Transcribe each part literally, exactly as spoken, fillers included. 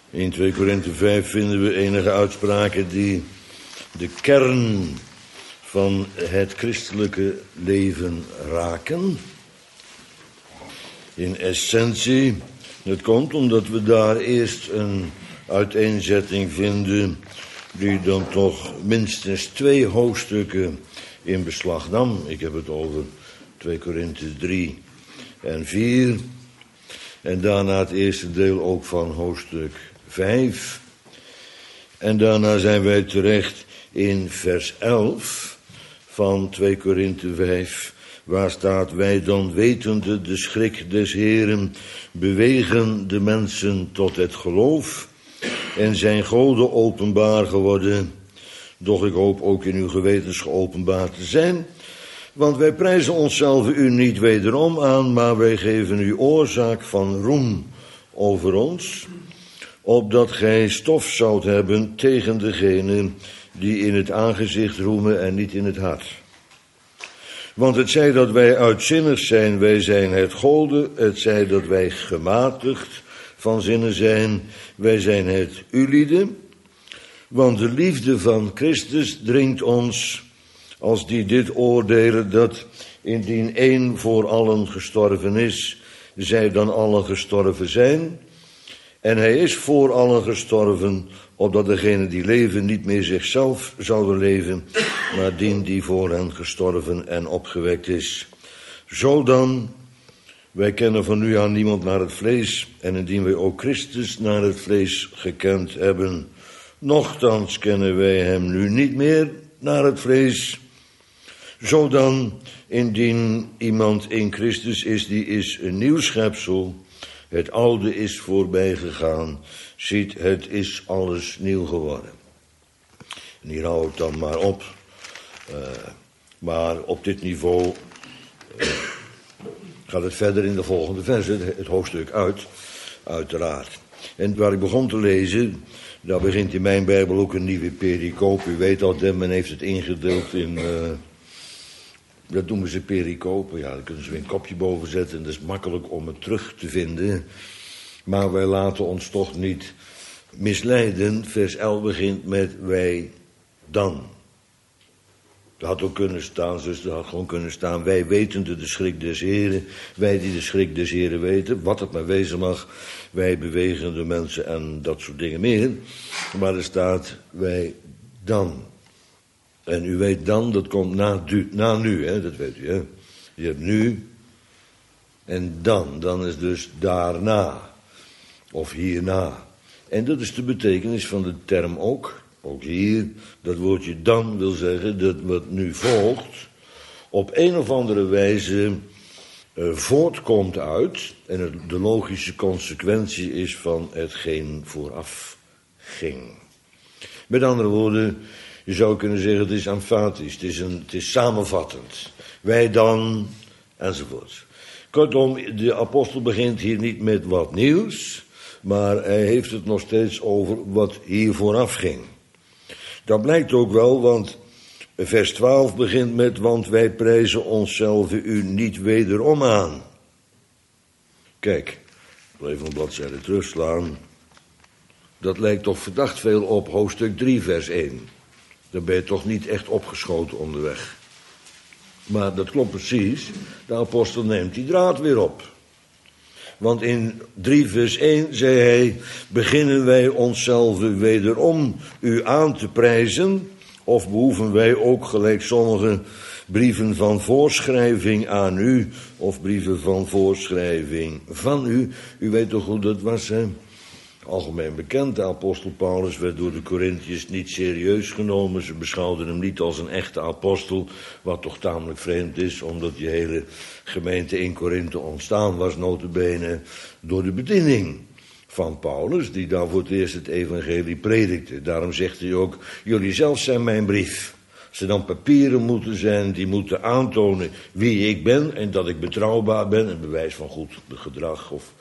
In twee Korinthe vijf vinden we enige uitspraken die de kern van het christelijke leven raken. In essentie, het komt omdat we daar eerst een uiteenzetting vinden die dan toch minstens twee hoofdstukken in beslag nam. Ik heb het over twee Korinthe drie en vier. En daarna het eerste deel ook van hoofdstuk vijf. En daarna zijn wij terecht in vers elf van twee Korinthe vijf. Waar staat: wij dan wetende de schrik des Heeren bewegen de mensen tot het geloof en zijn goden openbaar geworden. Doch ik hoop ook in uw gewetens geopenbaard te zijn. Want wij prijzen onszelf u niet wederom aan, maar wij geven u oorzaak van roem over ons, opdat gij stof zoudt hebben tegen degene die in het aangezicht roemen en niet in het hart. Want het zij dat wij uitzinnig zijn, wij zijn het gode, het zij dat wij gematigd van zinnen zijn, wij zijn het ulieden. Want de liefde van Christus dringt ons, als die dit oordelen, dat indien één voor allen gestorven is, zij dan allen gestorven zijn. En hij is voor allen gestorven, opdat degene die leven niet meer zichzelf zouden leven, maar dien die voor hen gestorven en opgewekt is. Zo dan, wij kennen van nu aan niemand naar het vlees, en indien wij ook Christus naar het vlees gekend hebben, nochtans kennen wij hem nu niet meer naar het vlees. Zo dan, indien iemand in Christus is, die is een nieuw schepsel. Het oude is voorbij gegaan. Ziet, het is alles nieuw geworden. En hier hou ik dan maar op. Uh, maar op dit niveau uh, gaat het verder in de volgende versen, het hoofdstuk uit, uiteraard. En waar ik begon te lezen, daar begint in mijn Bijbel ook een nieuwe pericoop. U weet dat, men heeft het ingedeeld in... Uh, Dat noemen ze pericopen. Ja, daar kunnen ze weer een kopje boven zetten. En dat is makkelijk om het terug te vinden. Maar wij laten ons toch niet misleiden. Vers elf begint met wij dan. Dat had ook kunnen staan, dus dat had gewoon kunnen staan. Wij wetende de schrik des Heren. Wij die de schrik des Heren weten. Wat het maar wezen mag. Wij bewegende mensen en dat soort dingen meer. Maar er staat wij dan. En u weet dan, dat komt na, du, na nu, hè, dat weet u, hè. Je hebt nu en dan, dan is dus daarna, of hierna. En dat is de betekenis van de term ook, ook hier. Dat woordje dan wil zeggen dat wat nu volgt, op een of andere wijze uh, voortkomt uit, en het, de logische consequentie is van hetgeen vooraf ging. Met andere woorden, je zou kunnen zeggen, het is emfatisch, het is, een, het is samenvattend. Wij dan, enzovoort. Kortom, de apostel begint hier niet met wat nieuws, maar hij heeft het nog steeds over wat hier vooraf ging. Dat blijkt ook wel, want vers twaalf begint met, want wij prijzen onszelf u niet wederom aan. Kijk, ik wil even een bladzijde terugslaan. Dat lijkt toch verdacht veel op hoofdstuk drie, vers één. Dan ben je toch niet echt opgeschoten onderweg. Maar dat klopt precies. De apostel neemt die draad weer op. Want in drie vers één zei hij, beginnen wij onszelf wederom u aan te prijzen, of behoeven wij ook gelijk sommige brieven van voorschrijving aan u, of brieven van voorschrijving van u. U weet toch hoe dat was, hè? Algemeen bekend, de apostel Paulus werd door de Korinthiërs niet serieus genomen. Ze beschouwden hem niet als een echte apostel, wat toch tamelijk vreemd is, omdat die hele gemeente in Korinthe ontstaan was, nota bene, door de bediening van Paulus, die daar voor het eerst het evangelie predikte. Daarom zegt hij ook, jullie zelf zijn mijn brief. Als er dan papieren moeten zijn, die moeten aantonen wie ik ben en dat ik betrouwbaar ben, een bewijs van goed gedrag of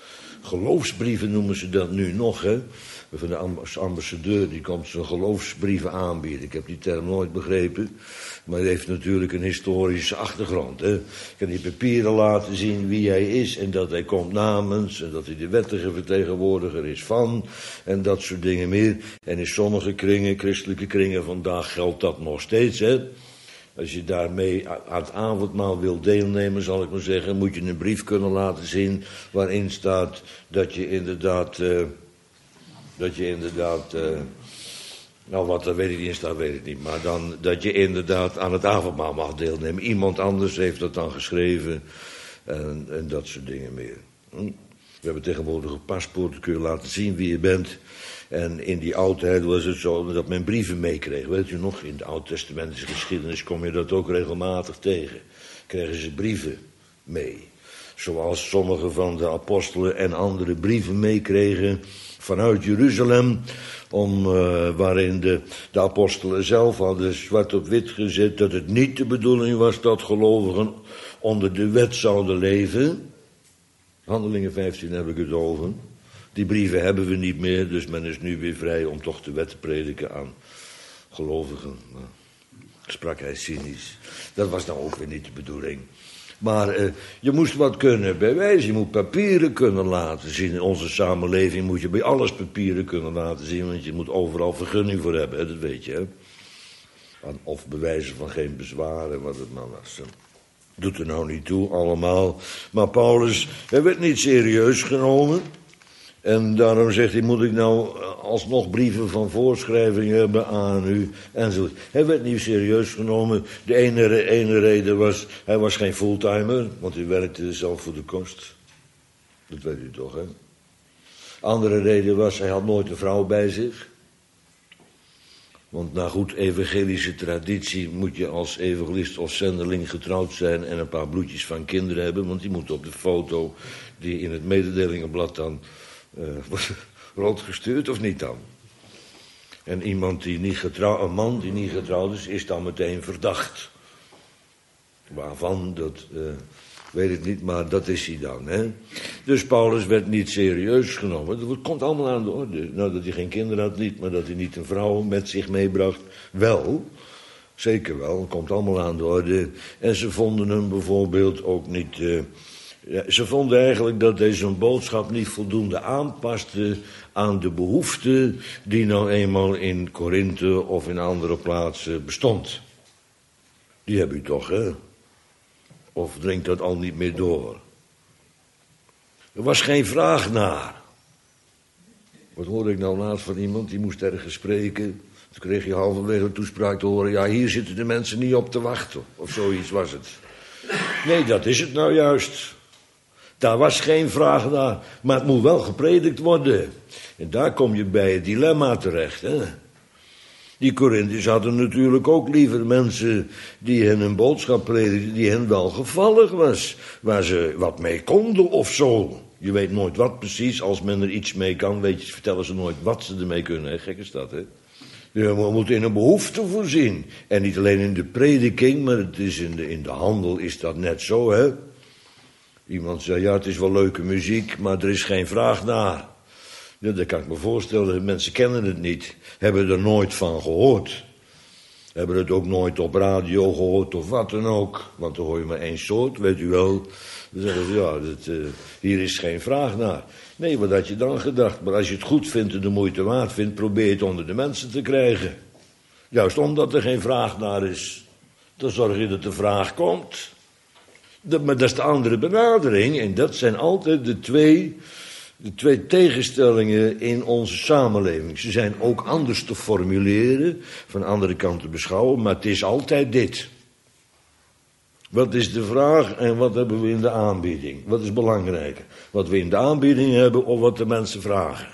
geloofsbrieven noemen ze dat nu nog, hè. Van de ambassadeur, die komt zijn geloofsbrieven aanbieden. Ik heb die term nooit begrepen, maar het heeft natuurlijk een historische achtergrond, hè. Ik kan die papieren laten zien wie hij is en dat hij komt namens en dat hij de wettige vertegenwoordiger is van en dat soort dingen meer. En in sommige kringen, christelijke kringen vandaag geldt dat nog steeds, hè. Als je daarmee aan het avondmaal wil deelnemen, zal ik maar zeggen, moet je een brief kunnen laten zien waarin staat dat je inderdaad, uh, dat je inderdaad, uh, nou wat er weet ik niet in staat, weet ik niet, maar dan dat je inderdaad aan het avondmaal mag deelnemen. Iemand anders heeft dat dan geschreven en, en dat soort dingen meer. Hm? We hebben tegenwoordig een paspoort, dan kun je laten zien wie je bent. En in die oudheid was het zo dat men brieven meekreeg. Weet u nog, in de Oud-testamentische geschiedenis kom je dat ook regelmatig tegen. Kregen ze brieven mee. Zoals sommige van de apostelen en andere brieven meekregen vanuit Jeruzalem. Om, uh, waarin de, de apostelen zelf hadden zwart op wit gezet dat het niet de bedoeling was dat gelovigen onder de wet zouden leven. Handelingen vijftien heb ik het over. Die brieven hebben we niet meer, dus men is nu weer vrij om toch de wet te prediken aan gelovigen. Nou, sprak hij cynisch. Dat was nou ook weer niet de bedoeling. Maar uh, je moest wat kunnen bewijzen, je moet papieren kunnen laten zien. In onze samenleving moet je bij alles papieren kunnen laten zien, want je moet overal vergunning voor hebben, hè? Dat weet je, hè? Of bewijzen van geen bezwaren, wat het maar was. Hè? Doet er nou niet toe, allemaal. Maar Paulus, hij werd niet serieus genomen. En daarom zegt hij, moet ik nou alsnog brieven van voorschrijving hebben aan u, enzovoort. Hij werd niet serieus genomen. De ene, ene reden was, hij was geen fulltimer, want hij werkte zelf voor de kost. Dat weet u toch, hè? Andere reden was, hij had nooit een vrouw bij zich. Want naar goed evangelische traditie moet je als evangelist of zendeling getrouwd zijn en een paar bloedjes van kinderen hebben, want die moeten op de foto die in het mededelingenblad dan Uh, wordt rondgestuurd of niet dan? En iemand die niet getrouwd, een man die niet getrouwd is, is dan meteen verdacht. Waarvan, dat uh, weet ik niet, maar dat is hij dan. Hè? Dus Paulus werd niet serieus genomen. Dat komt allemaal aan de orde. Nou, dat hij geen kinderen had niet, maar dat hij niet een vrouw met zich meebracht, wel. Zeker wel, dat komt allemaal aan de orde. En ze vonden hem bijvoorbeeld ook niet... Uh, Ja, ze vonden eigenlijk dat deze boodschap niet voldoende aanpaste aan de behoefte die nou eenmaal in Korinthe of in andere plaatsen bestond. Die heb u toch, hè? Of dringt dat al niet meer door? Er was geen vraag naar. Wat hoorde ik nou laatst van iemand, die moest ergens spreken. Toen kreeg je halverwege de toespraak te horen, ja, hier zitten de mensen niet op te wachten. Of zoiets was het. Nee, dat is het nou juist. Daar was geen vraag naar, maar het moet wel gepredikt worden. En daar kom je bij het dilemma terecht, hè. Die Korinthiërs hadden natuurlijk ook liever mensen die hen een boodschap predikten, die hen wel gevallig was. Waar ze wat mee konden of zo. Je weet nooit wat precies, als men er iets mee kan, weet je, vertellen ze nooit wat ze ermee kunnen. Hè? Gek is dat, hè. Je moet in een behoefte voorzien. En niet alleen in de prediking, maar het is in de, in de handel is dat net zo, hè. Iemand zei, ja, het is wel leuke muziek, maar er is geen vraag naar. Ja, dat kan ik me voorstellen. Mensen kennen het niet, hebben er nooit van gehoord. Hebben het ook nooit op radio gehoord of wat dan ook. Want dan hoor je maar één soort, weet u wel. Dan zeggen ze, ja, dat, uh, hier is geen vraag naar. Nee, wat had je dan gedacht? Maar als je het goed vindt en de moeite waard vindt, probeer het onder de mensen te krijgen. Juist omdat er geen vraag naar is. Dan zorg je dat de vraag komt. Dat, maar dat is de andere benadering. En dat zijn altijd de twee, de twee tegenstellingen in onze samenleving. Ze zijn ook anders te formuleren, van de andere kant te beschouwen, maar het is altijd dit. Wat is de vraag en wat hebben we in de aanbieding? Wat is belangrijker? Wat we in de aanbieding hebben of wat de mensen vragen?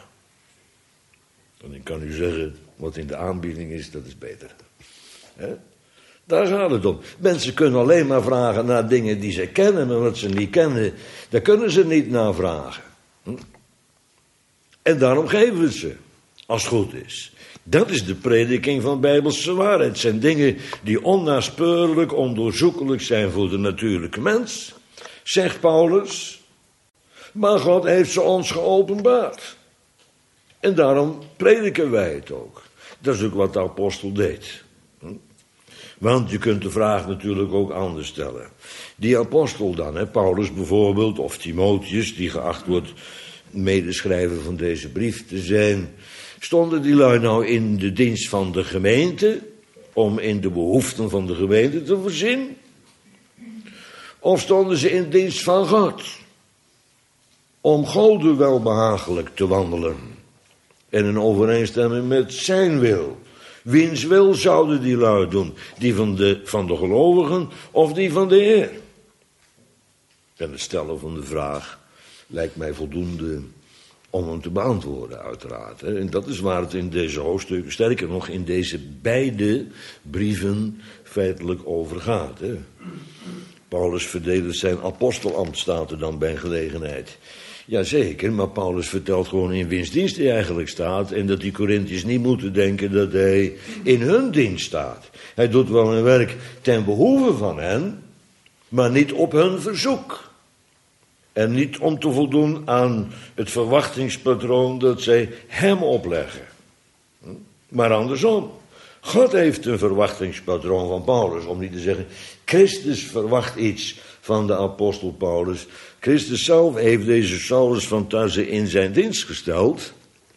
En ik kan u zeggen, wat in de aanbieding is, dat is beter. He? Daar gaat het om. Mensen kunnen alleen maar vragen naar dingen die ze kennen, maar wat ze niet kennen, daar kunnen ze niet naar vragen. Hm? En daarom geven we het ze, als het goed is. Dat is de prediking van Bijbelse waarheid. Het zijn dingen die onnaspeurlijk, ondoorzoekelijk zijn voor de natuurlijke mens, zegt Paulus. Maar God heeft ze ons geopenbaard. En daarom prediken wij het ook. Dat is ook wat de apostel deed. Want je kunt de vraag natuurlijk ook anders stellen. Die apostel dan, hè, Paulus bijvoorbeeld, of Timotheus, die geacht wordt medeschrijver van deze brief te zijn. Stonden die lui nou in de dienst van de gemeente, om in de behoeften van de gemeente te voorzien? Of stonden ze in dienst van God, om Gode welbehagelijk te wandelen en in overeenstemming met zijn wil? Wiens wil zouden die lui doen? Die van de, van de gelovigen of die van de Heer? En het stellen van de vraag lijkt mij voldoende om hem te beantwoorden, uiteraard. En dat is waar het in deze hoofdstukken, sterker nog in deze beide brieven, feitelijk over gaat. Paulus verdedigt zijn apostelambt, staat er dan bij gelegenheid. Jazeker, maar Paulus vertelt gewoon in wiens dienst hij eigenlijk staat, en dat die Korintiërs niet moeten denken dat hij in hun dienst staat. Hij doet wel een werk ten behoeve van hen, maar niet op hun verzoek. En niet om te voldoen aan het verwachtingspatroon dat zij hem opleggen. Maar andersom. God heeft een verwachtingspatroon van Paulus, om niet te zeggen, Christus verwacht iets van de apostel Paulus. Christus zelf heeft deze Saulus van Tarse in zijn dienst gesteld.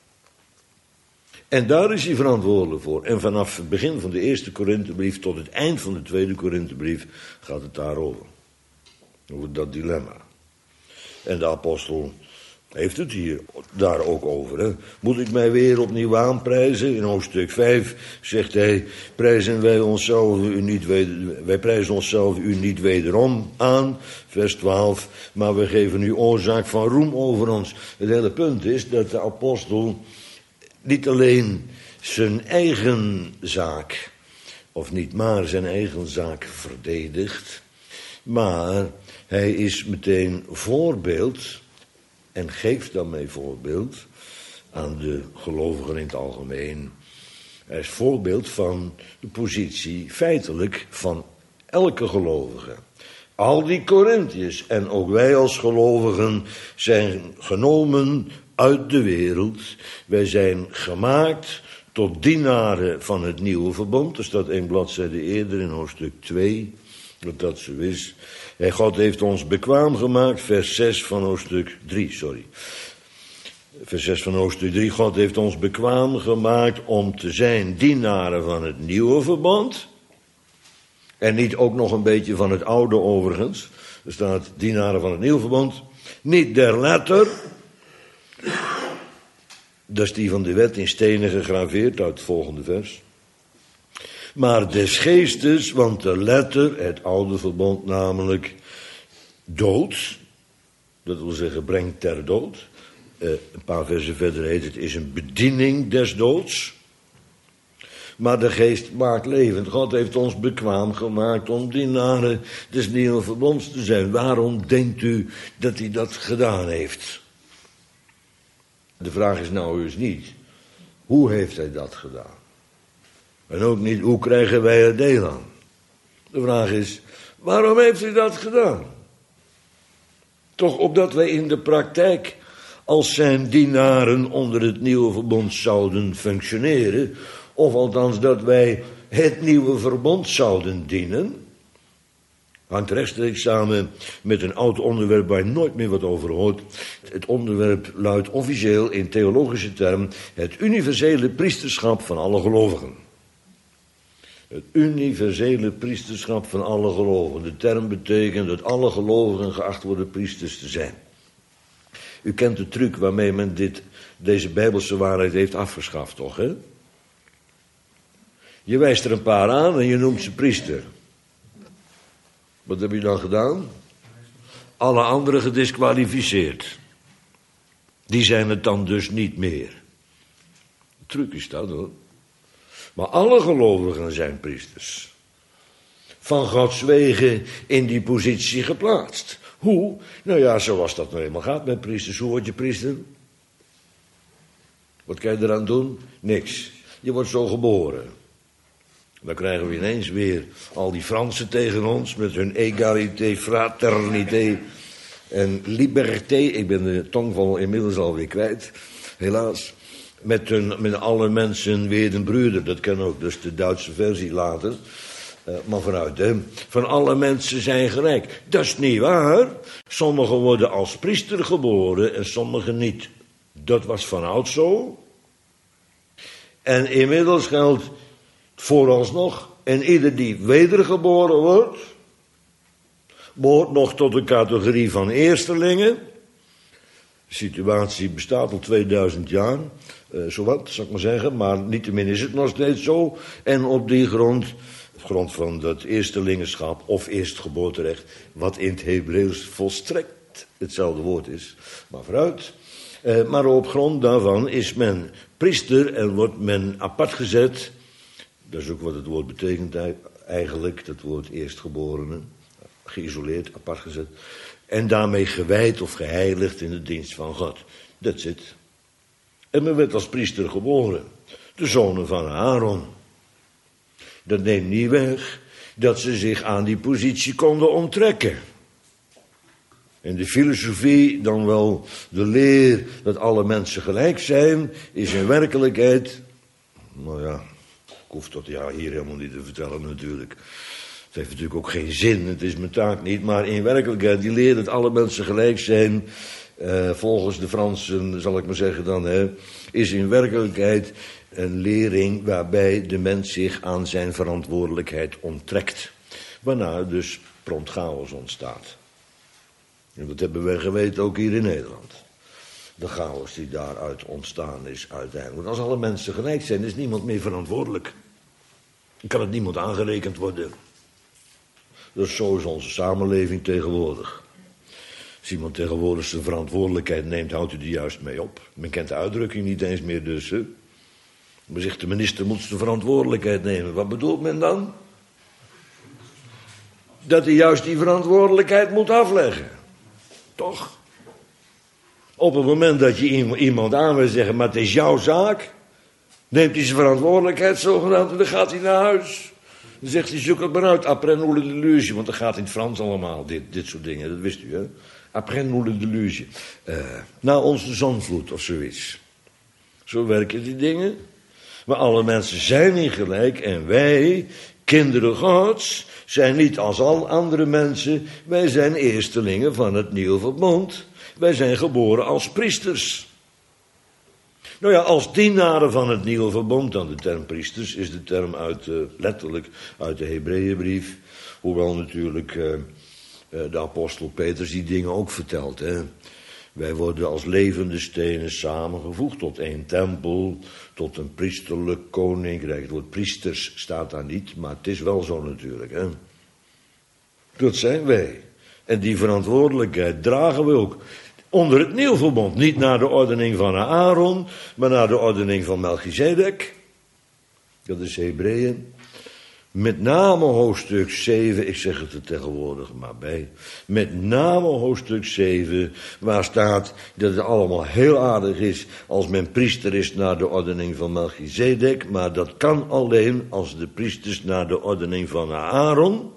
En daar is hij verantwoordelijk voor. En vanaf het begin van de eerste Korinthebrief tot het eind van de tweede Korinthebrief gaat het daarover. Over dat dilemma. En de apostel heeft het hier daar ook over. Hè. Moet ik mij weer opnieuw aanprijzen? In hoofdstuk vijf zegt hij, prijzen wij onszelf u niet weder, wij prijzen onszelf u niet wederom aan. Vers twaalf, maar we geven u oorzaak van roem over ons. Het hele punt is dat de apostel niet alleen zijn eigen zaak, of niet maar zijn eigen zaak verdedigt, maar hij is meteen voorbeeld en geeft daarmee voorbeeld aan de gelovigen in het algemeen. Hij is voorbeeld van de positie feitelijk van elke gelovige. Al die Korintiërs en ook wij als gelovigen zijn genomen uit de wereld. Wij zijn gemaakt tot dienaren van het nieuwe verbond. Er staat één bladzijde eerder in hoofdstuk twee, dat dat zo is. En God heeft ons bekwaam gemaakt, vers zes van hoofdstuk drie, sorry. Vers zes van hoofdstuk drie, God heeft ons bekwaam gemaakt om te zijn dienaren van het nieuwe verbond. En niet ook nog een beetje van het oude overigens. Er staat dienaren van het nieuwe verbond. Niet der letter. Dat is die van de wet in stenen gegraveerd uit het volgende vers. Maar des geestes, want de letter, het oude verbond namelijk, dood. Dat wil zeggen, brengt ter dood. Uh, een paar versen verder heet het, is een bediening des doods. Maar de geest maakt levend. God heeft ons bekwaam gemaakt om dienaren des nieuwe verbonds te zijn. Waarom denkt u dat hij dat gedaan heeft? De vraag is nou eens niet, hoe heeft hij dat gedaan? En ook niet, hoe krijgen wij er deel aan? De vraag is, waarom heeft hij dat gedaan? Toch opdat wij in de praktijk als zijn dienaren onder het nieuwe verbond zouden functioneren, of althans dat wij het nieuwe verbond zouden dienen, hangt rechtstreeks samen met een oud onderwerp waar je nooit meer wat over hoort. Het onderwerp luidt officieel in theologische termen het universele priesterschap van alle gelovigen. Het universele priesterschap van alle gelovigen. De term betekent dat alle gelovigen geacht worden priesters te zijn. U kent de truc waarmee men dit, deze bijbelse waarheid heeft afgeschaft, toch, hè? Je wijst er een paar aan en je noemt ze priester. Wat heb je dan gedaan? Alle anderen gediskwalificeerd. Die zijn het dan dus niet meer. De truc is dat, hoor. Maar alle gelovigen zijn priesters. Van Gods wegen in die positie geplaatst. Hoe? Nou ja, zoals dat nou eenmaal gaat met priesters. Hoe word je priester? Wat kan je eraan doen? Niks. Je wordt zo geboren. Dan krijgen we ineens weer al die Fransen tegen ons met hun égalité, fraternité. en liberté, ik ben de tongval inmiddels alweer kwijt, helaas. Met, hun, met alle mensen weer een broeder, dat kan ook, dus de Duitse versie later. Uh, maar vooruit, hè. Van alle mensen zijn gelijk. Dat is niet waar. Sommigen worden als priester geboren en sommigen niet. Dat was vanouds zo. En inmiddels geldt vooralsnog, en ieder die wedergeboren wordt, behoort nog tot de categorie van eerstelingen. De situatie bestaat al tweeduizend jaar, uh, zowat, zou ik maar zeggen, maar niettemin is het nog steeds zo. En op die grond, op grond van dat eerstelingenschap of eerstgeboorterecht, wat in het Hebreeuws volstrekt hetzelfde woord is, maar vooruit. Uh, maar op grond daarvan is men priester en wordt men apart gezet. Dat is ook wat het woord betekent eigenlijk, dat woord eerstgeborene. Geïsoleerd, apart gezet. En daarmee gewijd of geheiligd in de dienst van God. That's it. En men werd als priester geboren. De zonen van Aaron. Dat neemt niet weg dat ze zich aan die positie konden onttrekken. En de filosofie, dan wel de leer dat alle mensen gelijk zijn, is in werkelijkheid, nou ja, ik hoef dat ja, hier helemaal niet te vertellen natuurlijk. Het heeft natuurlijk ook geen zin, het is mijn taak niet, maar in werkelijkheid, die leer dat alle mensen gelijk zijn, uh, volgens de Fransen, zal ik maar zeggen dan, hè, is in werkelijkheid een lering waarbij de mens zich aan zijn verantwoordelijkheid onttrekt. Waarna dus prompt chaos ontstaat. En dat hebben wij geweten ook hier in Nederland. De chaos die daaruit ontstaan is uiteindelijk. Want als alle mensen gelijk zijn, is niemand meer verantwoordelijk. Dan kan het niemand aangerekend worden. Dus zo is onze samenleving tegenwoordig. Als iemand tegenwoordig zijn verantwoordelijkheid neemt, houdt hij er juist mee op. Men kent de uitdrukking niet eens meer dus. Hè? Maar zegt de minister moet zijn verantwoordelijkheid nemen. Wat bedoelt men dan? Dat hij juist die verantwoordelijkheid moet afleggen. Toch? Op het moment dat je iemand aan wil zeggen, maar het is jouw zaak, neemt hij zijn verantwoordelijkheid zogenaamd en dan gaat hij naar huis. Dan zegt hij, zoek het maar uit, après nous le deluge, want dat gaat in het Frans allemaal, dit, dit soort dingen, dat wist u, hè? Après nous le deluge. Uh, na onze zonvloed of zoiets. Zo werken die dingen. Maar alle mensen zijn niet gelijk en wij, kinderen Gods, zijn niet als al andere mensen. Wij zijn eerstelingen van het nieuwe verbond. Wij zijn geboren als priesters. Nou ja, als dienaren van het nieuwe verbond, dan de term priesters, is de term uit, uh, letterlijk uit de Hebreeënbrief. Hoewel natuurlijk uh, uh, de apostel Petrus die dingen ook vertelt. Hè. Wij worden als levende stenen samengevoegd tot één tempel, tot een priesterlijk koninkrijk. Het woord priesters staat daar niet, maar het is wel zo natuurlijk. Hè. Dat zijn wij. En die verantwoordelijkheid dragen we ook onder het nieuw verbond. Niet naar de ordening van Aaron, maar naar de ordening van Melchizedek. Dat is Hebreeën. Met name hoofdstuk zeven, ik zeg het er tegenwoordig maar bij. Met name hoofdstuk zeven, waar staat dat het allemaal heel aardig is als men priester is naar de ordening van Melchizedek. Maar dat kan alleen als de priesters naar de ordening van Aaron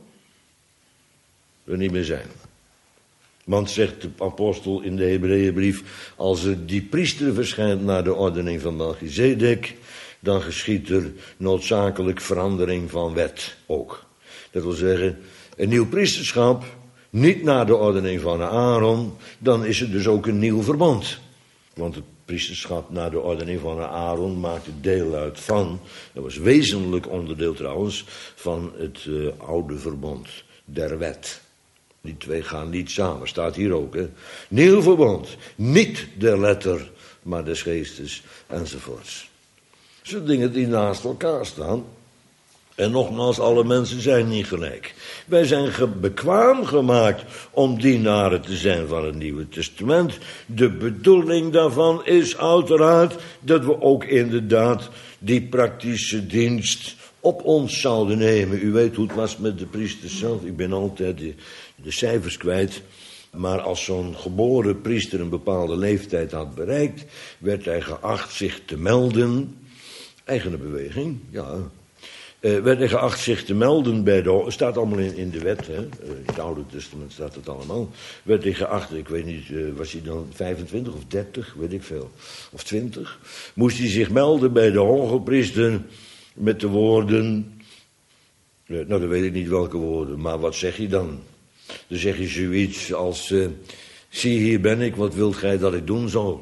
er niet meer zijn. Want zegt de apostel in de Hebreeënbrief, als er die priester verschijnt naar de ordening van Melchizedek, dan geschiet er noodzakelijk verandering van wet ook. Dat wil zeggen, een nieuw priesterschap, niet naar de ordening van Aaron, dan is het dus ook een nieuw verbond. Want het priesterschap naar de ordening van Aaron maakte deel uit van, dat was wezenlijk onderdeel trouwens, van het uh, oude verbond der wet. Die twee gaan niet samen, staat hier ook. Hè? Nieuw verbond, niet der letter, maar des geestes, enzovoorts. Dat zijn dingen die naast elkaar staan. En nogmaals, alle mensen zijn niet gelijk. Wij zijn ge- bekwaam gemaakt om dienaren te zijn van het Nieuwe Testament. De bedoeling daarvan is uiteraard dat we ook inderdaad die praktische dienst op ons zouden nemen. U weet hoe het was met de priesters zelf. Ik ben altijd de, de cijfers kwijt. Maar als zo'n geboren priester een bepaalde leeftijd had bereikt, werd hij geacht zich te melden. Eigene beweging, ja. Uh, werden geacht zich te melden bij de... Het staat allemaal in, in de wet, hè. Uh, in het Oude Testament staat het allemaal. Werd hij geacht, ik weet niet, uh, was hij dan vijfentwintig of dertig, weet ik veel. Of twintig. Moest hij zich melden bij de hogepriester met de woorden... Uh, nou, dan weet ik niet welke woorden, maar wat zeg je dan? Dan zeg je zoiets als... Uh, zie, hier ben ik, wat wilt gij dat ik doen zal?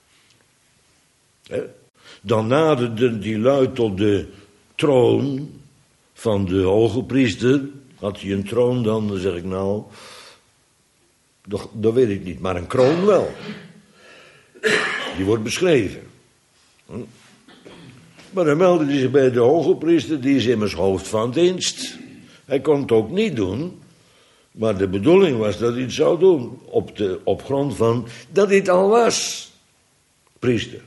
Hè? Dan naderde die lui tot de... troon van de hoge priester. Had hij een troon dan, dan zeg ik nou... Dat, dat weet ik niet, maar een kroon wel. Die wordt beschreven. Hm? Maar dan meldde hij zich bij de hoge priester, die is immers hoofd van dienst. Hij kon het ook niet doen, maar de bedoeling was dat hij het zou doen. Op, de, op grond van dat hij het al was. Priester.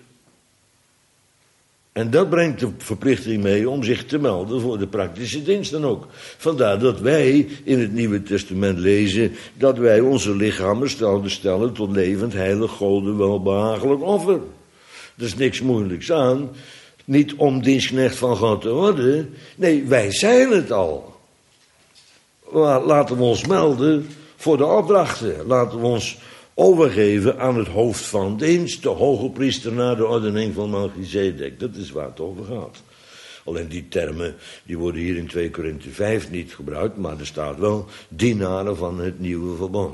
En dat brengt de verplichting mee om zich te melden voor de praktische diensten ook. Vandaar dat wij in het Nieuwe Testament lezen dat wij onze lichamen zouden stellen tot levend, heilig, Gode, welbehagelijk offer. Er is niks moeilijks aan. Niet om dienstknecht van God te worden. Nee, wij zijn het al. Maar laten we ons melden voor de opdrachten. Laten we ons overgeven aan het hoofd van dienst, de hoge priester naar de ordening van Melchizedek. Dat is waar het over gaat. Alleen die termen, die worden hier in twee Korinthe vijf niet gebruikt, maar er staat wel dienaren van het nieuwe verbond.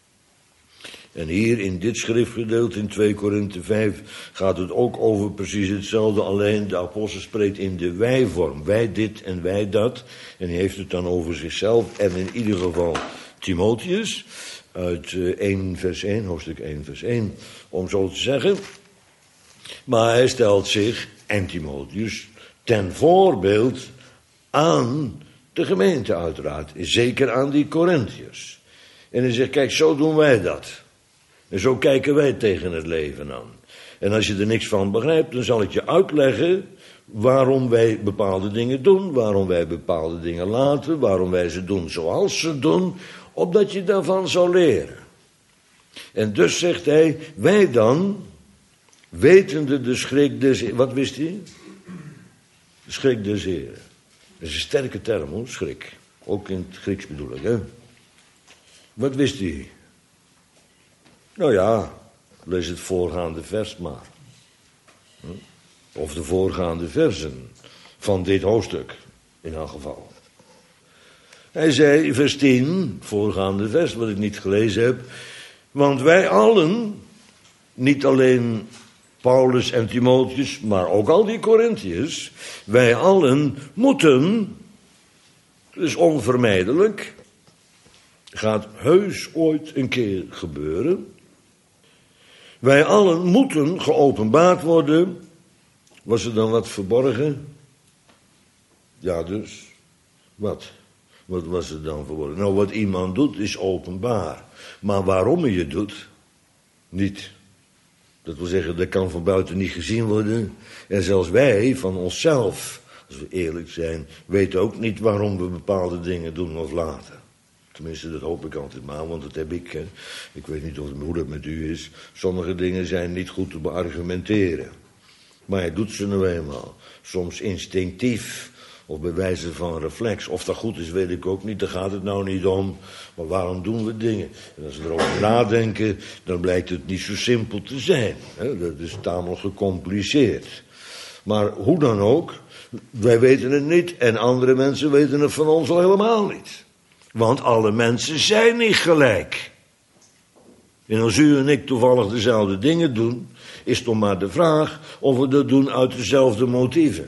En hier in dit schriftgedeelte in twee Korinthe vijf gaat het ook over precies hetzelfde, alleen de apostel spreekt in de wij-vorm. Wij dit en wij dat. En hij heeft het dan over zichzelf en in ieder geval Timotheus. Uit één vers één, hoofdstuk één vers één, om zo te zeggen. Maar hij stelt zich, en Timotheus, ten voorbeeld aan de gemeente uiteraard. Zeker aan die Korinthiërs. En hij zegt, kijk, zo doen wij dat. En zo kijken wij tegen het leven aan. En als je er niks van begrijpt, dan zal ik je uitleggen waarom wij bepaalde dingen doen, waarom wij bepaalde dingen laten, waarom wij ze doen zoals ze doen, opdat je daarvan zou leren. En dus zegt hij, wij dan, wetende de schrik des... Wat wist hij? De schrik des Heren. Dat is een sterke term hoor, schrik. Ook in het Grieks bedoel ik, hè. Wat wist hij? Nou ja, lees het voorgaande vers maar. Of de voorgaande versen van dit hoofdstuk, in elk geval. Hij zei, vers tien, voorgaande vers, wat ik niet gelezen heb. Want wij allen, niet alleen Paulus en Timotheus, maar ook al die Korinthiërs, wij allen moeten, dus onvermijdelijk, gaat heus ooit een keer gebeuren. Wij allen moeten geopenbaard worden. Was er dan wat verborgen? Ja, dus. Wat? Wat was er dan verborgen? Nou, wat iemand doet is openbaar. Maar waarom hij het doet, niet. Dat wil zeggen, dat kan van buiten niet gezien worden. En zelfs wij, van onszelf, als we eerlijk zijn, weten ook niet waarom we bepaalde dingen doen of laten. Tenminste, dat hoop ik altijd maar, want dat heb ik. Hè. Ik weet niet of het, hoe dat met u is. Sommige dingen zijn niet goed te beargumenteren. Maar hij doet ze nou eenmaal. Soms instinctief, of bij wijze van reflex. Of dat goed is, weet ik ook niet, daar gaat het nou niet om. Maar waarom doen we dingen? En als we erover nadenken, dan blijkt het niet zo simpel te zijn. Hè. Dat is tamelijk gecompliceerd. Maar hoe dan ook, wij weten het niet en andere mensen weten het van ons al helemaal niet. Want alle mensen zijn niet gelijk. En als u en ik toevallig dezelfde dingen doen, is toch maar de vraag of we dat doen uit dezelfde motieven.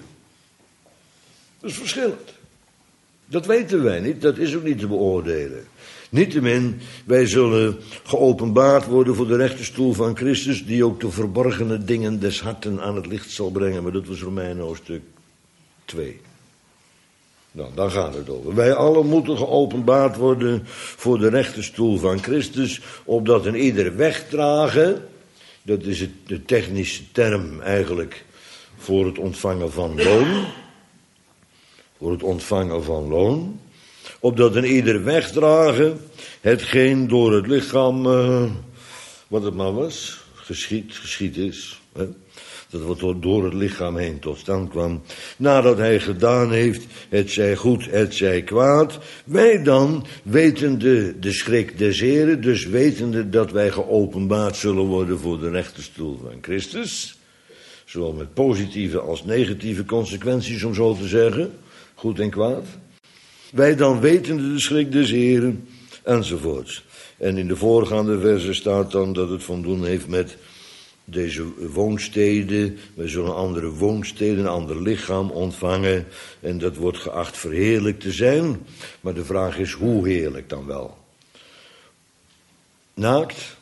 Dat is verschillend. Dat weten wij niet, dat is ook niet te beoordelen. Niettemin, wij zullen geopenbaard worden voor de rechterstoel van Christus, die ook de verborgene dingen des harten aan het licht zal brengen. Maar dat was Romeinen hoofdstuk twee. Nou, daar gaat het over. Wij allen moeten geopenbaard worden voor de rechterstoel van Christus, opdat een ieder wegdragen, dat is het, de technische term eigenlijk voor het ontvangen van loon, voor het ontvangen van loon, opdat een ieder wegdragen hetgeen door het lichaam, uh, wat het maar was, geschied, geschied is, hè, dat wat door het lichaam heen tot stand kwam. Nadat hij gedaan heeft, het zij goed, het zij kwaad. Wij dan, wetende de schrik des Heren, dus wetende dat wij geopenbaard zullen worden voor de rechterstoel van Christus. Zowel met positieve als negatieve consequenties, om zo te zeggen. Goed en kwaad. Wij dan wetende de schrik des Heren, enzovoorts. En in de voorgaande versen staat dan dat het van doen heeft met deze woonsteden. We zullen andere woonsteden, een ander lichaam ontvangen. En dat wordt geacht verheerlijk te zijn. Maar de vraag is, hoe heerlijk dan wel? Naakt?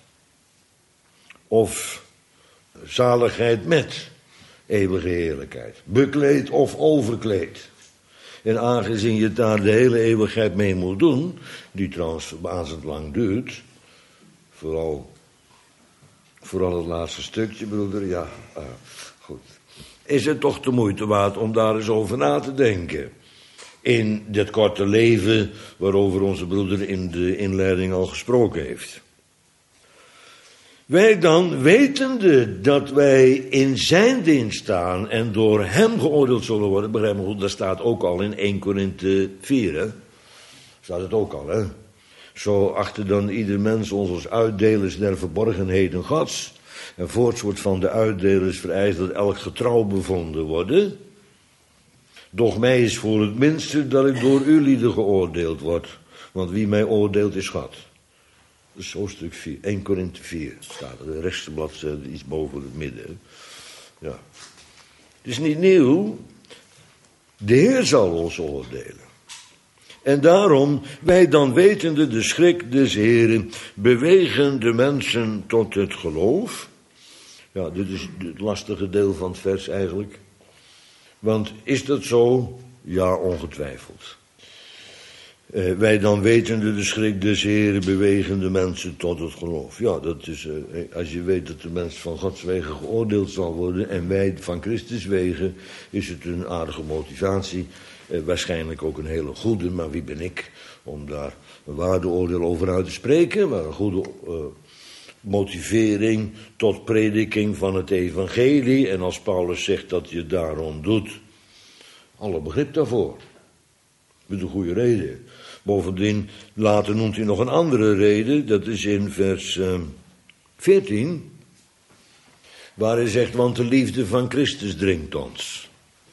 Of zaligheid met eeuwige heerlijkheid? Bekleed of overkleed? En aangezien je daar de hele eeuwigheid mee moet doen, die trouwens verbazend lang duurt, vooral, vooral het laatste stukje, broeder, ja, uh, goed. Is het toch de moeite waard om daar eens over na te denken? In dit korte leven waarover onze broeder in de inleiding al gesproken heeft. Wij dan, wetende dat wij in zijn dienst staan en door hem geoordeeld zullen worden, begrijp me goed, dat staat ook al in Eerste Korinthe vier, hè? Staat het ook al, hè? Zo achter dan ieder mens ons als uitdelers der verborgenheden Gods. En voorts wordt van de uitdelers vereist dat elk getrouw bevonden worden. Doch mij is voor het minste dat ik door u lieden geoordeeld word. Want wie mij oordeelt is God. Dat is hoofdstuk vier, Eerste Korinthe vier staat er, de rechtste bladzijde, iets boven het midden. Ja. Het is niet nieuw. De Heer zal ons oordelen. En daarom, wij dan wetende de schrik des Heren, bewegen de mensen tot het geloof. Ja, dit is het lastige deel van het vers eigenlijk. Want is dat zo? Ja, ongetwijfeld. Uh, wij dan wetende de schrik des Heren bewegen de mensen tot het geloof. Ja, dat is, uh, als je weet dat de mens van Gods wegen geoordeeld zal worden en wij van Christus wegen, is het een aardige motivatie. Uh, waarschijnlijk ook een hele goede, maar wie ben ik om daar een waardeoordeel over uit te spreken. Maar een goede uh, motivering tot prediking van het evangelie. En als Paulus zegt dat je daarom doet, alle begrip daarvoor. Met een goede reden. Bovendien, later noemt hij nog een andere reden. Dat is in vers uh, veertien. Waar hij zegt, want de liefde van Christus dringt ons.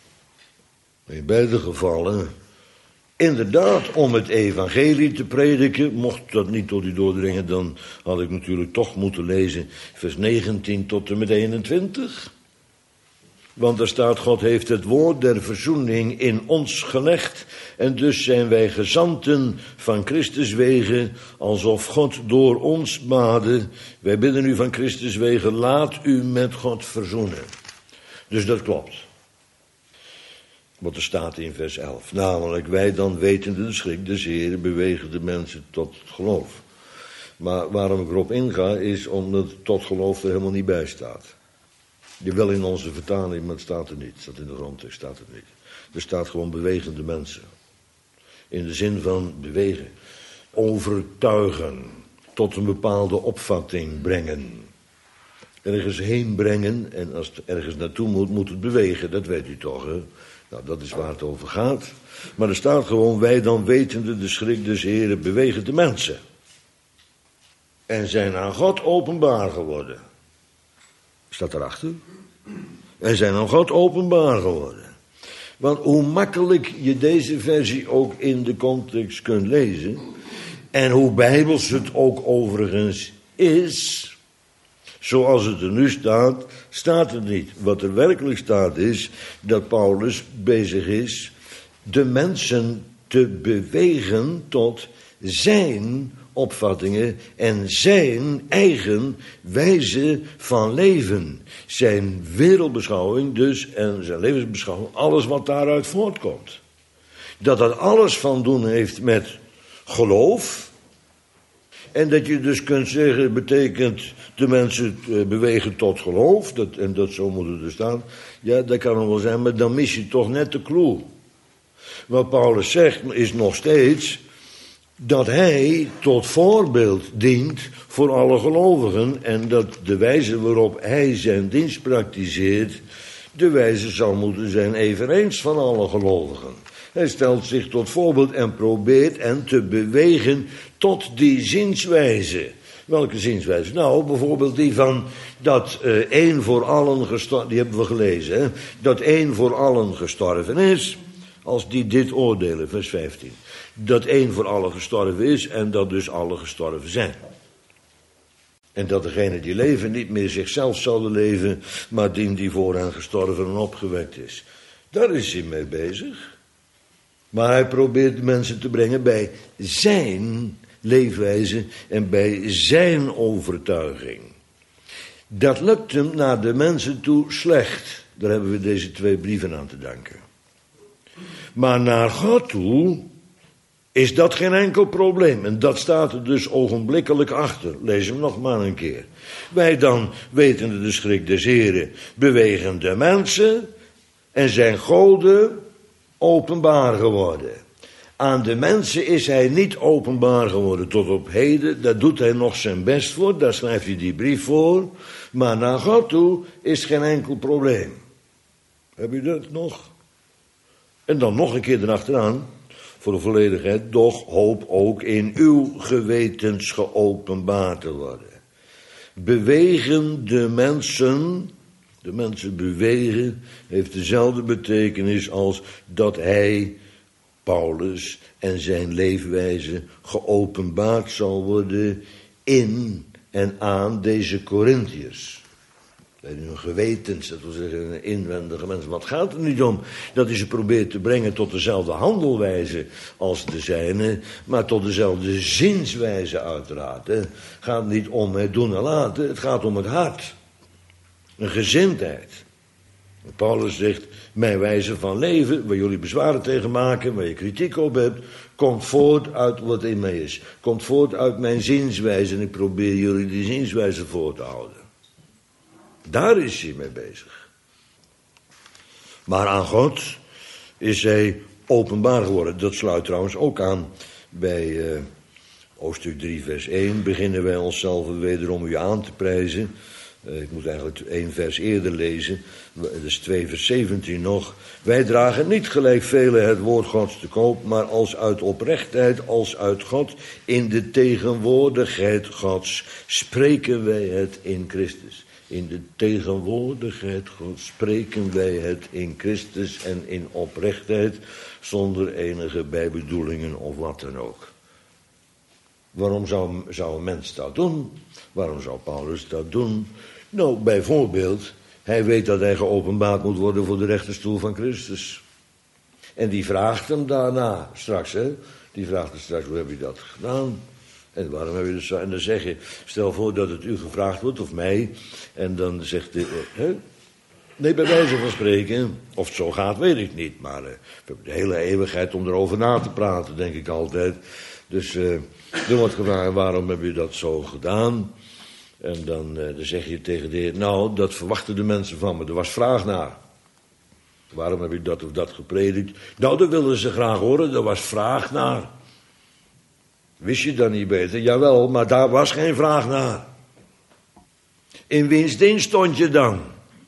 In beide gevallen, inderdaad, om het evangelie te prediken. Mocht dat niet tot u doordringen, dan had ik natuurlijk toch moeten lezen vers negentien tot en met eenentwintig. Want er staat, God heeft het woord der verzoening in ons gelegd. En dus zijn wij gezanten van Christus wegen, alsof God door ons bade. Wij bidden u van Christus wegen, laat u met God verzoenen. Dus dat klopt. Wat er staat in vers elf. Namelijk, wij dan wetende de schrik des Heren bewegen de mensen tot het geloof. Maar waarom ik erop inga, is omdat tot geloof er helemaal niet bij staat. Wel in onze vertaling, maar het staat er niet. Het staat in de grondtekst, staat het niet. Er staat gewoon bewegende mensen. In de zin van bewegen. Overtuigen. Tot een bepaalde opvatting brengen. Ergens heen brengen. En als het ergens naartoe moet, moet het bewegen. Dat weet u toch, hè? Nou, dat is waar het over gaat. Maar er staat gewoon, wij dan wetende de schrik des Heren bewegen de mensen. En zijn aan God openbaar geworden. Staat erachter. En zijn aan God openbaar geworden. Want hoe makkelijk je deze versie ook in de context kunt lezen. En hoe bijbels het ook overigens is. Zoals het er nu staat, staat het niet. Wat er werkelijk staat is dat Paulus bezig is de mensen te bewegen tot zijn opvattingen en zijn eigen wijze van leven. Zijn wereldbeschouwing dus en zijn levensbeschouwing, alles wat daaruit voortkomt. Dat dat alles van doen heeft met geloof. En dat je dus kunt zeggen, betekent de mensen bewegen tot geloof. Dat, en dat zo moet het er staan. Ja, dat kan nog wel zijn, maar dan mis je toch net de clue. Wat Paulus zegt is nog steeds, dat hij tot voorbeeld dient voor alle gelovigen en dat de wijze waarop hij zijn dienst praktiseert de wijze zal moeten zijn eveneens van alle gelovigen. Hij stelt zich tot voorbeeld en probeert hen te bewegen tot die zienswijze. Welke zienswijze? Nou, bijvoorbeeld die van dat uh, één voor allen gestorven, die hebben we gelezen, hè? Dat één voor allen gestorven is, als die dit oordelen, vers vijftien. Dat één voor allen gestorven is en dat dus allen gestorven zijn. En dat degenen die leven niet meer zichzelf zouden leven, maar die die voor hen gestorven en opgewekt is. Daar is hij mee bezig. Maar hij probeert de mensen te brengen bij zijn leefwijze en bij zijn overtuiging. Dat lukt hem naar de mensen toe slecht. Daar hebben we deze twee brieven aan te danken. Maar naar God toe is dat geen enkel probleem. En dat staat er dus ogenblikkelijk achter. Lees hem nog maar een keer. Wij dan, wetende de schrik des Heren, bewegen de mensen en zijn goden openbaar geworden. Aan de mensen is hij niet openbaar geworden tot op heden. Daar doet hij nog zijn best voor, daar schrijft hij die brief voor. Maar naar God toe is geen enkel probleem. Heb je dat nog? En dan nog een keer erachteraan, voor de volledigheid, doch hoop ook in uw gewetens geopenbaard te worden. Bewegen de mensen, de mensen bewegen, heeft dezelfde betekenis als dat hij, Paulus, en zijn leefwijze geopenbaard zal worden in en aan deze Korintiërs. Bij hun gewetens, dat wil zeggen inwendige mensen. Wat gaat het niet om? Dat hij ze probeert te brengen tot dezelfde handelwijze als de zijne, maar tot dezelfde zinswijze uiteraard. Het gaat niet om het doen en laten, het gaat om het hart. Een gezindheid. Paulus zegt, mijn wijze van leven, waar jullie bezwaren tegen maken, waar je kritiek op hebt, komt voort uit wat in mij is. Komt voort uit mijn zinswijze en ik probeer jullie die zinswijze voor te houden. Daar is hij mee bezig. Maar aan God is hij openbaar geworden. Dat sluit trouwens ook aan bij uh, hoofdstuk drie vers één. Beginnen wij onszelf wederom u aan te prijzen. Uh, ik moet eigenlijk één vers eerder lezen. Dat is twee vers zeventien nog. Wij dragen niet gelijk velen het woord Gods te koop, maar als uit oprechtheid, als uit God, in de tegenwoordigheid Gods, spreken wij het in Christus. In de tegenwoordigheid Gods spreken wij het in Christus en in oprechtheid, zonder enige bijbedoelingen of wat dan ook. Waarom zou, zou een mens dat doen? Waarom zou Paulus dat doen? Nou, bijvoorbeeld, hij weet dat hij geopenbaard moet worden voor de rechterstoel van Christus. En die vraagt hem daarna, straks hè, die vraagt hem straks, hoe heb je dat gedaan? En waarom heb je dat zo? En dan zeg je, stel voor dat het u gevraagd wordt, of mij, en dan zegt de, hè? Nee, bij wijze van spreken, of het zo gaat, weet ik niet, maar uh, we hebben de hele eeuwigheid om erover na te praten, denk ik altijd. Dus uh, er wordt gevraagd, waarom heb je dat zo gedaan? En dan, uh, dan zeg je tegen de Heer, nou, dat verwachten de mensen van me, er was vraag naar. Waarom heb je dat of dat gepredikt? Nou, dat wilden ze graag horen, er was vraag naar. Wist je dat niet beter? Jawel, maar daar was geen vraag naar. In wiens dienst stond je dan?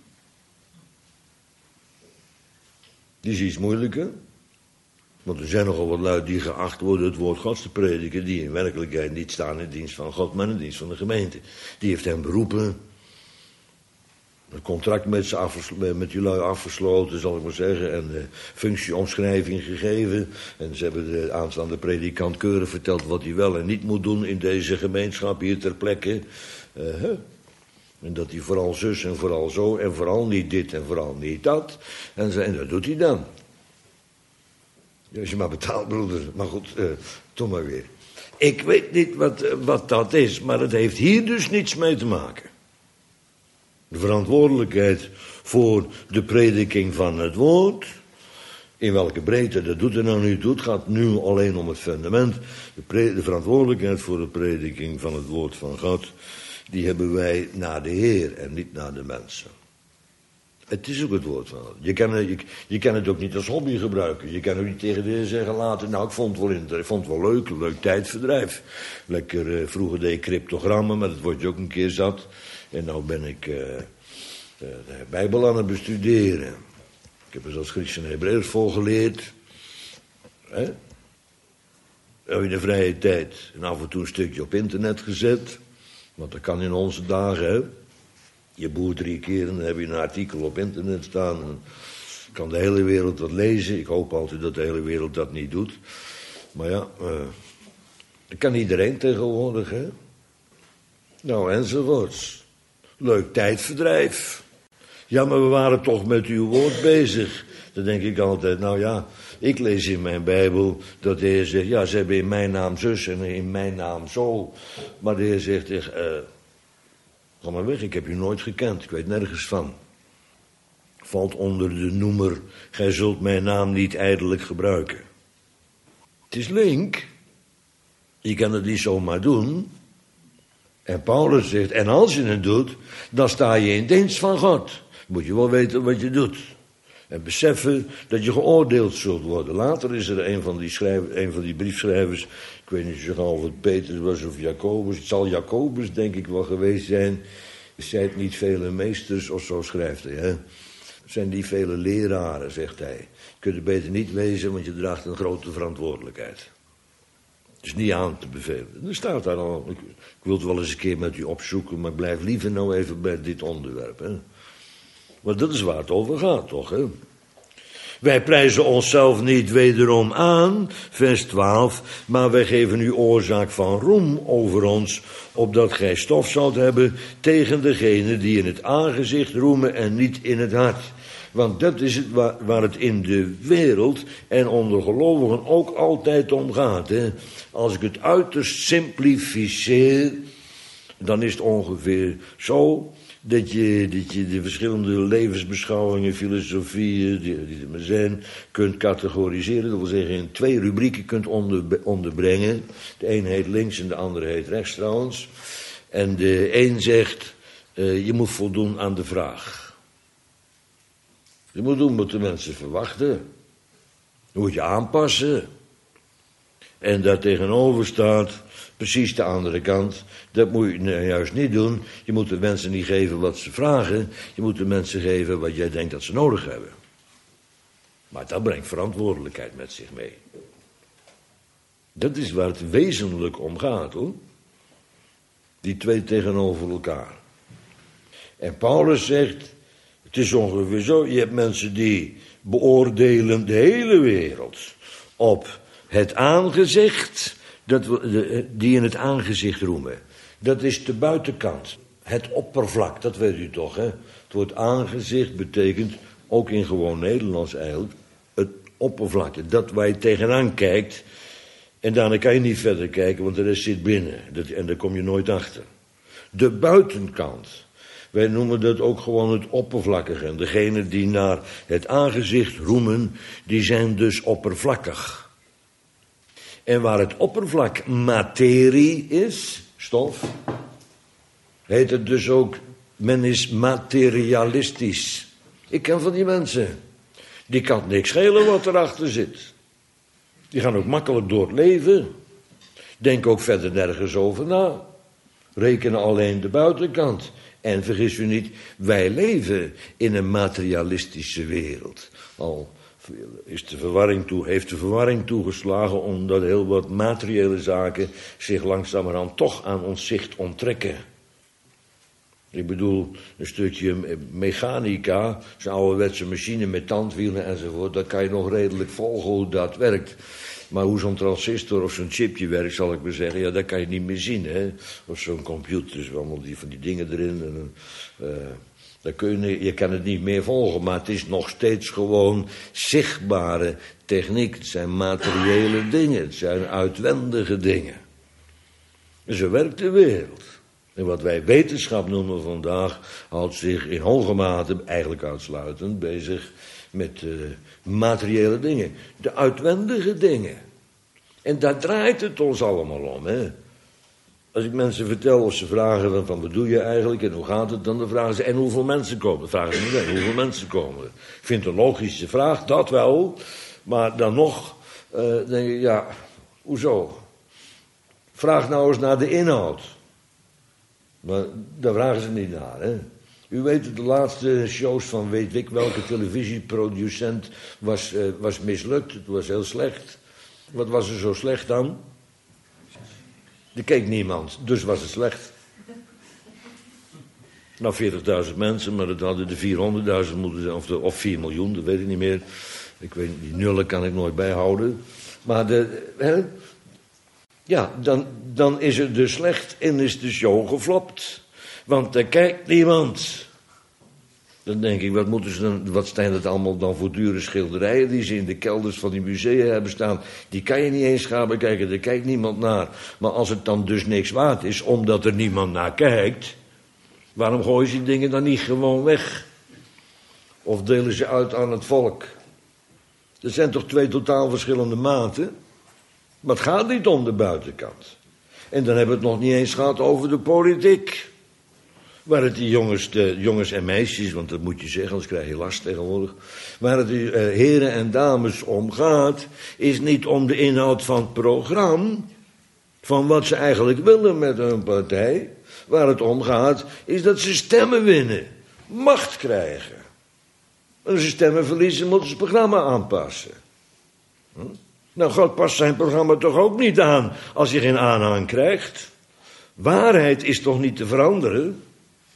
Die is iets moeilijker. Want er zijn nogal wat lui die geacht worden het woord Gods te prediken, die in werkelijkheid niet staan in dienst van God, maar in dienst van de gemeente. Die heeft hem beroepen. Een contract met, ze afgeslo- met die lui afgesloten, zal ik maar zeggen. En de functieomschrijving gegeven. En ze hebben de aanstaande predikant keurig verteld wat hij wel en niet moet doen in deze gemeenschap hier ter plekke. Uh, huh. En dat hij vooral zus en vooral zo en vooral niet dit en vooral niet dat. En, ze, en dat doet hij dan. Als je maar betaalt, broeder. Maar goed, uh, toch maar weer. Ik weet niet wat, wat dat is, maar het heeft hier dus niets mee te maken. De verantwoordelijkheid voor de prediking van het woord. In welke breedte dat doet er nou niet toe. Het gaat nu alleen om het fundament. De, pre- de verantwoordelijkheid voor de prediking van het woord van God, die hebben wij naar de Heer en niet naar de mensen. Het is ook het woord van God. Je kan, je, je kan het ook niet als hobby gebruiken. Je kan ook niet tegen de Heer zeggen later, nou ik vond het wel interessant, ik vond het wel leuk, leuk tijdverdrijf. Lekker, uh, vroeger deed ik cryptogrammen, maar dat word je ook een keer zat. En nou ben ik uh, uh, de Bijbel aan het bestuderen. Ik heb er zelfs Grieks en Hebreeuws voor geleerd. Hè? In de vrije tijd. En af en toe een stukje op internet gezet. Want dat kan in onze dagen, hè. Je boert drie keer en dan heb je een artikel op internet staan. En kan de hele wereld dat lezen. Ik hoop altijd dat de hele wereld dat niet doet. Maar ja, uh, dat kan iedereen tegenwoordig, hè. Nou, enzovoorts. Leuk tijdverdrijf. Ja, maar we waren toch met uw woord bezig. Dan denk ik altijd, nou ja, ik lees in mijn Bijbel dat de Heer zegt, ja, ze hebben in mijn naam zus en in mijn naam zo. Maar de Heer zegt, uh, ga maar weg, ik heb u nooit gekend, ik weet nergens van. Valt onder de noemer, gij zult mijn naam niet ijdelijk gebruiken. Het is link, je kan het niet zomaar doen. En Paulus zegt, en als je het doet, dan sta je in dienst van God. Moet je wel weten wat je doet. En beseffen dat je geoordeeld zult worden. Later is er een van die, schrijver, een van die briefschrijvers, ik weet niet of het Petrus was of Jacobus. Het zal Jacobus denk ik wel geweest zijn. Zijt niet vele meesters, of zo schrijft hij. Hè? Zijn die vele leraren, zegt hij. Je kunt er beter niet wezen, want je draagt een grote verantwoordelijkheid. Het is niet aan te bevelen. Er staat daar al, ik, ik wil het wel eens een keer met u opzoeken, maar blijf liever nou even bij dit onderwerp. Hè? Want dat is waar het over gaat, toch, hè? Wij prijzen onszelf niet wederom aan, vers twaalf, maar wij geven u oorzaak van roem over ons, opdat gij stof zoudt hebben tegen degene die in het aangezicht roemen en niet in het hart. Want dat is het waar, waar het in de wereld en onder gelovigen ook altijd om gaat, hè? Als ik het uiterst simplificeer, dan is het ongeveer zo dat je, dat je de verschillende levensbeschouwingen, filosofieën die, die er zijn, kunt categoriseren. Dat wil zeggen in twee rubrieken kunt onder, onderbrengen. De een heet links en de andere heet rechts trouwens. En de een zegt, uh, je moet voldoen aan de vraag. Je moet doen wat de mensen verwachten. Je moet je aanpassen. En daar tegenover staat precies de andere kant. Dat moet je nou juist niet doen. Je moet de mensen niet geven wat ze vragen. Je moet de mensen geven wat jij denkt dat ze nodig hebben. Maar dat brengt verantwoordelijkheid met zich mee. Dat is waar het wezenlijk om gaat, hoor. Die twee tegenover elkaar. En Paulus zegt, het is ongeveer zo, je hebt mensen die beoordelen de hele wereld op het aangezicht, dat we, die in het aangezicht roemen. Dat is de buitenkant, het oppervlak, dat weet u toch, hè? Het woord aangezicht betekent, ook in gewoon Nederlands eigenlijk, het oppervlakte, dat waar je tegenaan kijkt. En daarna kan je niet verder kijken, want de rest zit binnen. Dat, en daar kom je nooit achter. De buitenkant. Wij noemen dat ook gewoon het oppervlakkige. En degenen die naar het aangezicht roemen, die zijn dus oppervlakkig. En waar het oppervlak materie is, stof, heet het dus ook, men is materialistisch. Ik ken van die mensen. Die kan het niks schelen wat erachter zit. Die gaan ook makkelijk door het leven. Denken ook verder nergens over na. Rekenen alleen de buitenkant. En vergis u niet, wij leven in een materialistische wereld. Al is de verwarring toe, heeft de verwarring toegeslagen omdat heel wat materiële zaken zich langzamerhand toch aan ons zicht onttrekken. Ik bedoel, een stukje mechanica, zo'n ouderwetse machine met tandwielen enzovoort, dat kan je nog redelijk volgen hoe dat werkt. Maar hoe zo'n transistor of zo'n chipje werkt, zal ik maar zeggen, ja, dat kan je niet meer zien, hè. Of zo'n computer, dus allemaal die van die dingen erin. En, uh, dat kun je, je kan het niet meer volgen, maar het is nog steeds gewoon zichtbare techniek. Het zijn materiële dingen, het zijn uitwendige dingen. En zo werkt de wereld. En wat wij wetenschap noemen vandaag, houdt zich in hoge mate, eigenlijk uitsluitend, bezig met uh, materiële dingen. De uitwendige dingen. En daar draait het ons allemaal om, hè. Als ik mensen vertel of ze vragen van, van wat doe je eigenlijk en hoe gaat het, dan, dan vragen ze en hoeveel mensen komen. Dan vragen ze me hoeveel mensen komen. Ik vind het een logische vraag, dat wel. Maar dan nog uh, denk ik, ja, hoezo? Vraag nou eens naar de inhoud. Maar daar vragen ze niet naar, hè. U weet het, de laatste shows van weet ik welke televisieproducent was, uh, was mislukt. Het was heel slecht. Wat was er zo slecht aan? Er keek niemand, dus was het slecht. Nou, veertigduizend mensen, maar dat hadden de vierhonderdduizend moeten zijn, of, de, of vier miljoen, dat weet ik niet meer. Ik weet, die nullen kan ik nooit bijhouden. Maar de, hè, ja, dan, dan is het dus slecht en is de show geflopt. Want er kijkt niemand. Dan denk ik, wat, moeten ze dan, wat zijn dat allemaal dan voor dure schilderijen die ze in de kelders van die musea hebben staan. Die kan je niet eens gaan bekijken, daar kijkt niemand naar. Maar als het dan dus niks waard is, omdat er niemand naar kijkt, waarom gooien ze die dingen dan niet gewoon weg? Of delen ze uit aan het volk? Dat zijn toch twee totaal verschillende maten? Maar het gaat niet om de buitenkant. En dan hebben we het nog niet eens gehad over de politiek. Waar het die jongens, de jongens en meisjes, want dat moet je zeggen, anders krijg je last tegenwoordig. Waar het die uh, heren en dames om gaat, is niet om de inhoud van het programma, van wat ze eigenlijk willen met hun partij. Waar het om gaat, is dat ze stemmen winnen, macht krijgen. En als ze stemmen verliezen, moeten ze het programma aanpassen. Hm? Nou, God past zijn programma toch ook niet aan als je geen aanhang krijgt. Waarheid is toch niet te veranderen?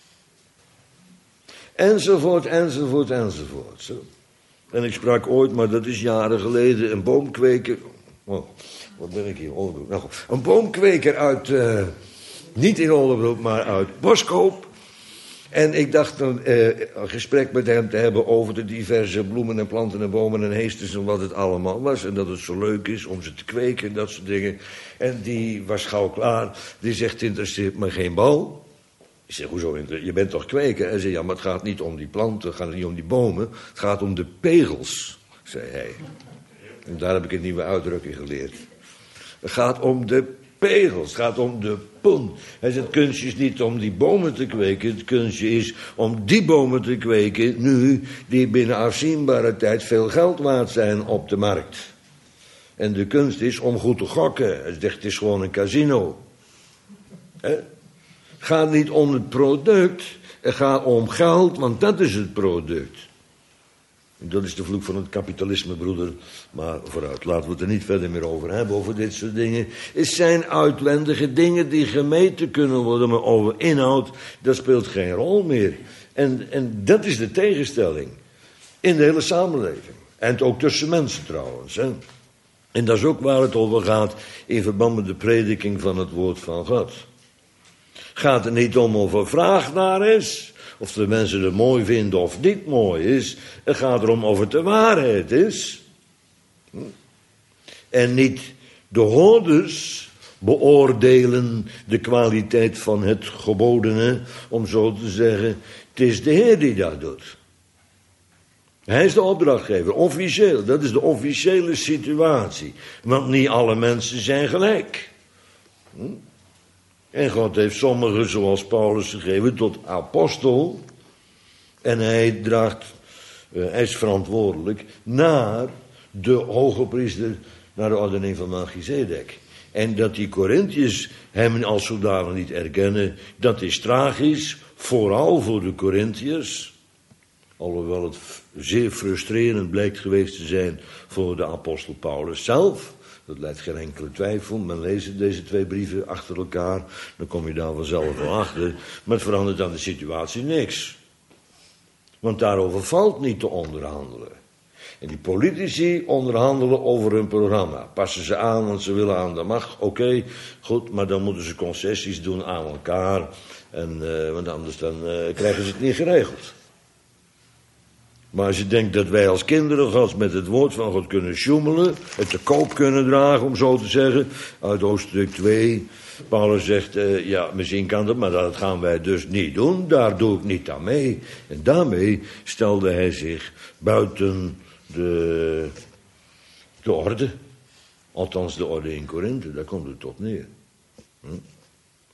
Enzovoort, enzovoort, enzovoort. Zo. En ik sprak ooit, maar dat is jaren geleden, een boomkweker. Oh, wat ben ik hier? Oldebroek. Nou, een boomkweker uit, uh, niet in Oldebroek, maar uit Boskoop. En ik dacht dan uh, een gesprek met hem te hebben over de diverse bloemen en planten en bomen en heesters en wat het allemaal was. En dat het zo leuk is om ze te kweken en dat soort dingen. En die was gauw klaar. Die zegt, het interesseert me geen bal. Ik zeg, hoezo? Je bent toch kweker? Hij zei, ja, maar het gaat niet om die planten, het gaat niet om die bomen. Het gaat om de pegels, zei hij. En daar heb ik een nieuwe uitdrukking geleerd. Het gaat om de pegels, het gaat om de poen. Hij zegt, het kunstje is niet om die bomen te kweken. Het kunstje is om die bomen te kweken nu die binnen afzienbare tijd veel geld waard zijn op de markt. En de kunst is om goed te gokken. Hij zegt, het is gewoon een casino. He? Het gaat niet om het product, het gaat om geld, want dat is het product. Dat is de vloek van het kapitalisme, broeder. Maar vooruit, laten we het er niet verder meer over hebben, over dit soort dingen. Het zijn uitwendige dingen die gemeten kunnen worden, maar over inhoud, dat speelt geen rol meer. En, en dat is de tegenstelling in de hele samenleving. En ook tussen mensen trouwens. Hè. En dat is ook waar het over gaat in verband met de prediking van het woord van God. Gaat het niet om of er vraag naar is, of de mensen het mooi vinden of niet mooi is. Het gaat erom of het de waarheid is. En niet de hoorders beoordelen de kwaliteit van het gebodene, om zo te zeggen. Het is de Heer die dat doet. Hij is de opdrachtgever, officieel. Dat is de officiële situatie. Want niet alle mensen zijn gelijk. Hm? En God heeft sommigen, zoals Paulus, gegeven tot apostel. En hij draagt, uh, hij is verantwoordelijk naar de hoge priester, naar de ordening van Melchizedek. En dat die Corinthiërs hem als zodanig niet erkennen, dat is tragisch, vooral voor de Corinthiërs. Alhoewel het zeer frustrerend blijkt geweest te zijn voor de apostel Paulus zelf. Dat leidt geen enkele twijfel. Men leest deze twee brieven achter elkaar. Dan kom je daar vanzelf wel achter. Maar het verandert aan de situatie niks. Want daarover valt niet te onderhandelen. En die politici onderhandelen over hun programma. Passen ze aan, want ze willen aan de macht. Oké, okay, goed, maar dan moeten ze concessies doen aan elkaar. En, uh, want anders dan, uh, krijgen ze het niet geregeld. Maar als je denkt dat wij als kinderen Gods met het woord van God kunnen sjoemelen, het te koop kunnen dragen, om zo te zeggen, uit hoofdstuk twee. Paulus zegt, uh, ja, misschien kan dat, maar dat gaan wij dus niet doen. Daar doe ik niet aan mee. En daarmee stelde hij zich buiten de, de orde. Althans de orde in Korinthe, daar komt het tot neer. Hm?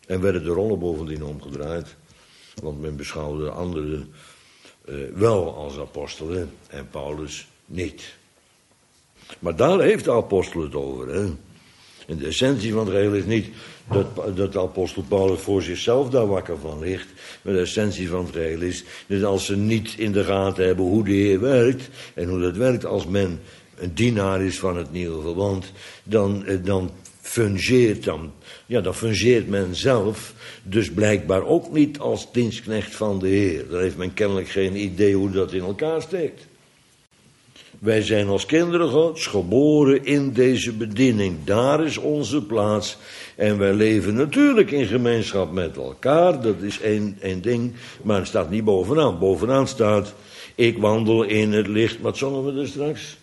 En werden de rollen bovendien omgedraaid. Want men beschouwde anderen uh, wel als apostelen en Paulus niet. Maar daar heeft de apostel het over. Hè? En de essentie van het geheel is niet dat, dat de apostel Paulus voor zichzelf daar wakker van ligt. Maar de essentie van het geheel is dat als ze niet in de gaten hebben hoe de Heer werkt. En hoe dat werkt als men een dienaar is van het nieuwe verbond. Dan, dan fungeert dan, ja, dan fungeert men zelf dus blijkbaar ook niet als dienstknecht van de Heer. Dan heeft men kennelijk geen idee hoe dat in elkaar steekt. Wij zijn als kinderen Gods geboren in deze bediening. Daar is onze plaats. En wij leven natuurlijk in gemeenschap met elkaar. Dat is één, één ding. Maar het staat niet bovenaan. Bovenaan staat, ik wandel in het licht. Wat zongen we er straks?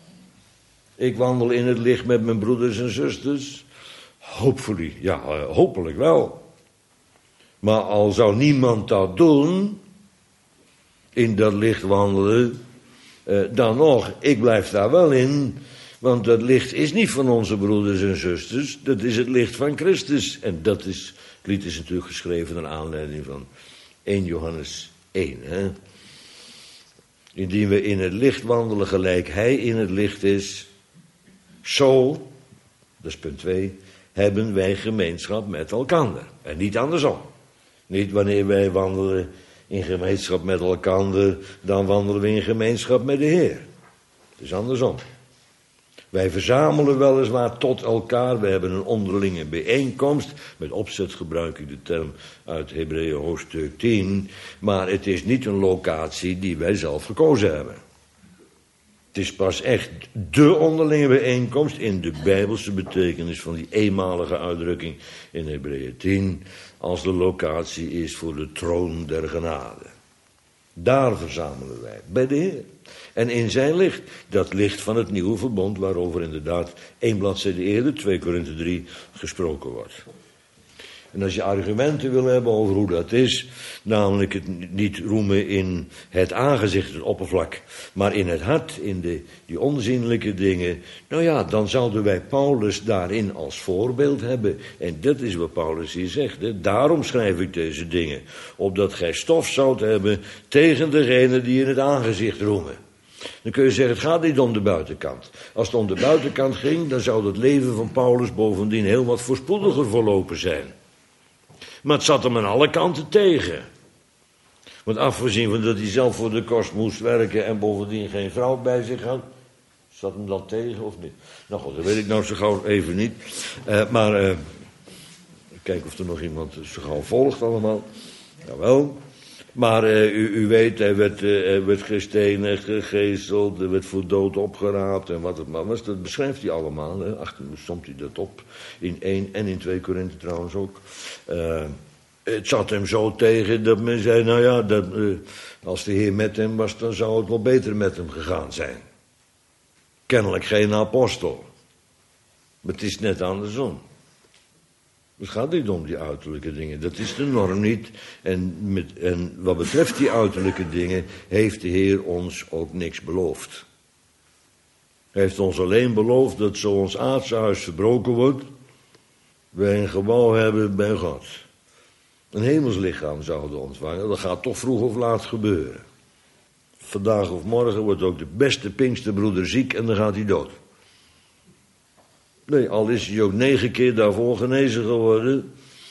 Ik wandel in het licht met mijn broeders en zusters. Hopefully. Ja, hopelijk wel. Maar al zou niemand dat doen, in dat licht wandelen, Uh, dan nog, ik blijf daar wel in, want dat licht is niet van onze broeders en zusters, dat is het licht van Christus. En dat is, het lied is natuurlijk geschreven naar aanleiding van eerste Johannes één. Hè? Indien we in het licht wandelen gelijk hij in het licht is, zo, dat is punt twee, hebben wij gemeenschap met elkander. En niet andersom. Niet wanneer wij wandelen in gemeenschap met elkander, dan wandelen we in gemeenschap met de Heer. Het is andersom. Wij verzamelen weliswaar tot elkaar, we hebben een onderlinge bijeenkomst, met opzet gebruik ik de term uit Hebreeën hoofdstuk tien, maar het is niet een locatie die wij zelf gekozen hebben. Het is pas echt de onderlinge bijeenkomst in de Bijbelse betekenis van die eenmalige uitdrukking in Hebreeën tien, als de locatie is voor de troon der genade. Daar verzamelen wij, bij de Heer. En in zijn licht, dat licht van het nieuwe verbond, waarover inderdaad één bladzijde eerder, twee Korinthe drie, gesproken wordt. En als je argumenten wil hebben over hoe dat is, namelijk het niet roemen in het aangezicht, het oppervlak, maar in het hart, in de, die onzienlijke dingen, nou ja, dan zouden wij Paulus daarin als voorbeeld hebben. En dat is wat Paulus hier zegt. Hè. Daarom schrijf ik deze dingen, opdat gij stof zoudt hebben tegen degene die in het aangezicht roemen. Dan kun je zeggen, het gaat niet om de buitenkant. Als het om de buitenkant ging, dan zou het leven van Paulus bovendien heel wat voorspoediger verlopen zijn. Maar het zat hem aan alle kanten tegen. Want afgezien van dat hij zelf voor de kost moest werken en bovendien geen vrouw bij zich had, zat hem dat tegen of niet? Nou goed, dat weet ik nou zo gauw even niet. Uh, maar, uh, kijken of er nog iemand zo gauw volgt allemaal. Jawel. Maar uh, u, u weet, hij werd, uh, hij werd gestenigd, gegezeld, hij werd voor dood opgeraapt en wat het maar was. Dat beschrijft hij allemaal. Hè. Achter somt hij dat op. In één en in twee Korinthe trouwens ook. Uh, het zat hem zo tegen dat men zei, nou ja, dat, uh, als de Heer met hem was, dan zou het wel beter met hem gegaan zijn. Kennelijk geen apostel. Maar het is net andersom. Het gaat niet om die uiterlijke dingen. Dat is de norm niet. En, met, en wat betreft die uiterlijke dingen heeft de Heer ons ook niks beloofd. Hij heeft ons alleen beloofd dat zo ons aardse huis verbroken wordt, wij een gebouw hebben bij God. Een hemelslichaam zouden ontvangen. Dat gaat toch vroeg of laat gebeuren. Vandaag of morgen wordt ook de beste Pinksterbroeder ziek en dan gaat hij dood. Nee, al is hij ook negen keer daarvoor genezen geworden.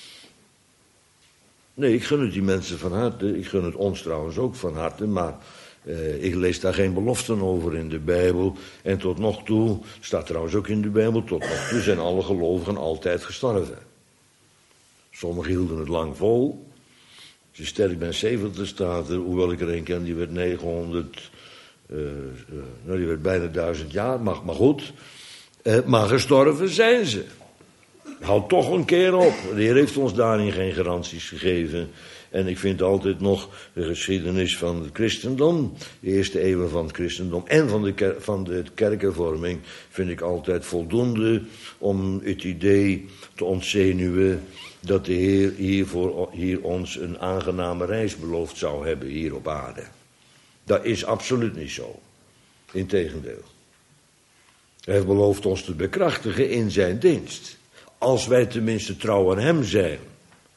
Nee, ik gun het die mensen van harte. Ik gun het ons trouwens ook van harte. Maar eh, ik lees daar geen beloften over in de Bijbel. En tot nog toe, staat trouwens ook in de Bijbel, tot nog toe zijn alle gelovigen altijd gestorven. Sommigen hielden het lang vol. Als je sterk bent zeventig staat er, hoewel ik er een ken, die werd negenhonderd, uh, uh, nou die werd bijna duizend jaar, maar, maar goed. Uh, maar gestorven zijn ze. Houd toch een keer op. De Heer heeft ons daarin geen garanties gegeven. En ik vind altijd nog de geschiedenis van het christendom, de eerste eeuwen van het christendom en van de, ker- van de kerkenvorming, vind ik altijd voldoende om het idee te ontzenuwen dat de Heer hier, voor, hier ons een aangename reis beloofd zou hebben hier op aarde. Dat is absoluut niet zo. Integendeel. Hij heeft beloofd ons te bekrachtigen in zijn dienst. Als wij tenminste trouw aan hem zijn.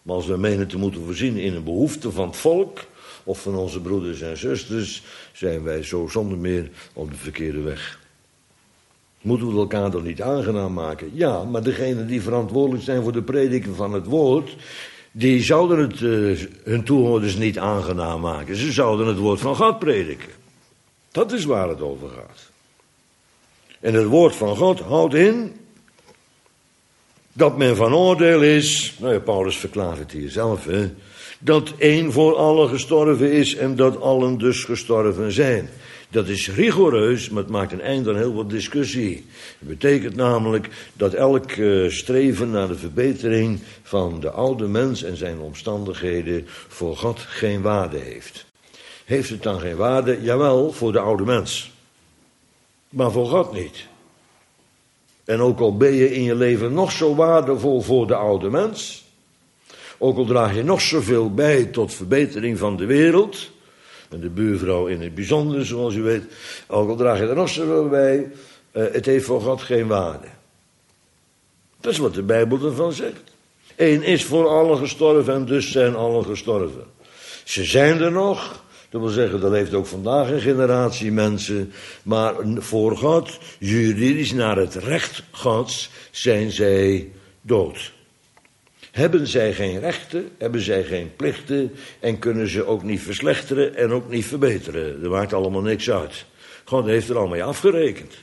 Maar als we menen te moeten voorzien in een behoefte van het volk of van onze broeders en zusters, zijn wij zo zonder meer op de verkeerde weg. Moeten we elkaar dan niet aangenaam maken? Ja, maar degenen die verantwoordelijk zijn voor de prediking van het woord, die zouden het uh, hun toehoorders niet aangenaam maken. Ze zouden het woord van God prediken. Dat is waar het over gaat. En het woord van God houdt in dat men van oordeel is, nou ja, Paulus verklaart het hier zelf, hè, dat één voor allen gestorven is en dat allen dus gestorven zijn. Dat is rigoureus, maar het maakt een eind aan heel wat discussie. Het betekent namelijk dat elk uh, streven naar de verbetering van de oude mens en zijn omstandigheden voor God geen waarde heeft. Heeft het dan geen waarde? Jawel, voor de oude mens. Maar voor God niet. En ook al ben je in je leven nog zo waardevol voor de oude mens, ook al draag je nog zoveel bij tot verbetering van de wereld, en de buurvrouw in het bijzonder, zoals u weet, ook al draag je er nog zoveel bij, uh, het heeft voor God geen waarde. Dat is wat de Bijbel ervan zegt. Eén is voor allen gestorven en dus zijn allen gestorven. Ze zijn er nog. Dat wil zeggen, dat leeft ook vandaag een generatie mensen. Maar voor God, juridisch naar het recht Gods, zijn zij dood. Hebben zij geen rechten, hebben zij geen plichten en kunnen ze ook niet verslechteren en ook niet verbeteren. Er maakt allemaal niks uit. God heeft er al mee afgerekend.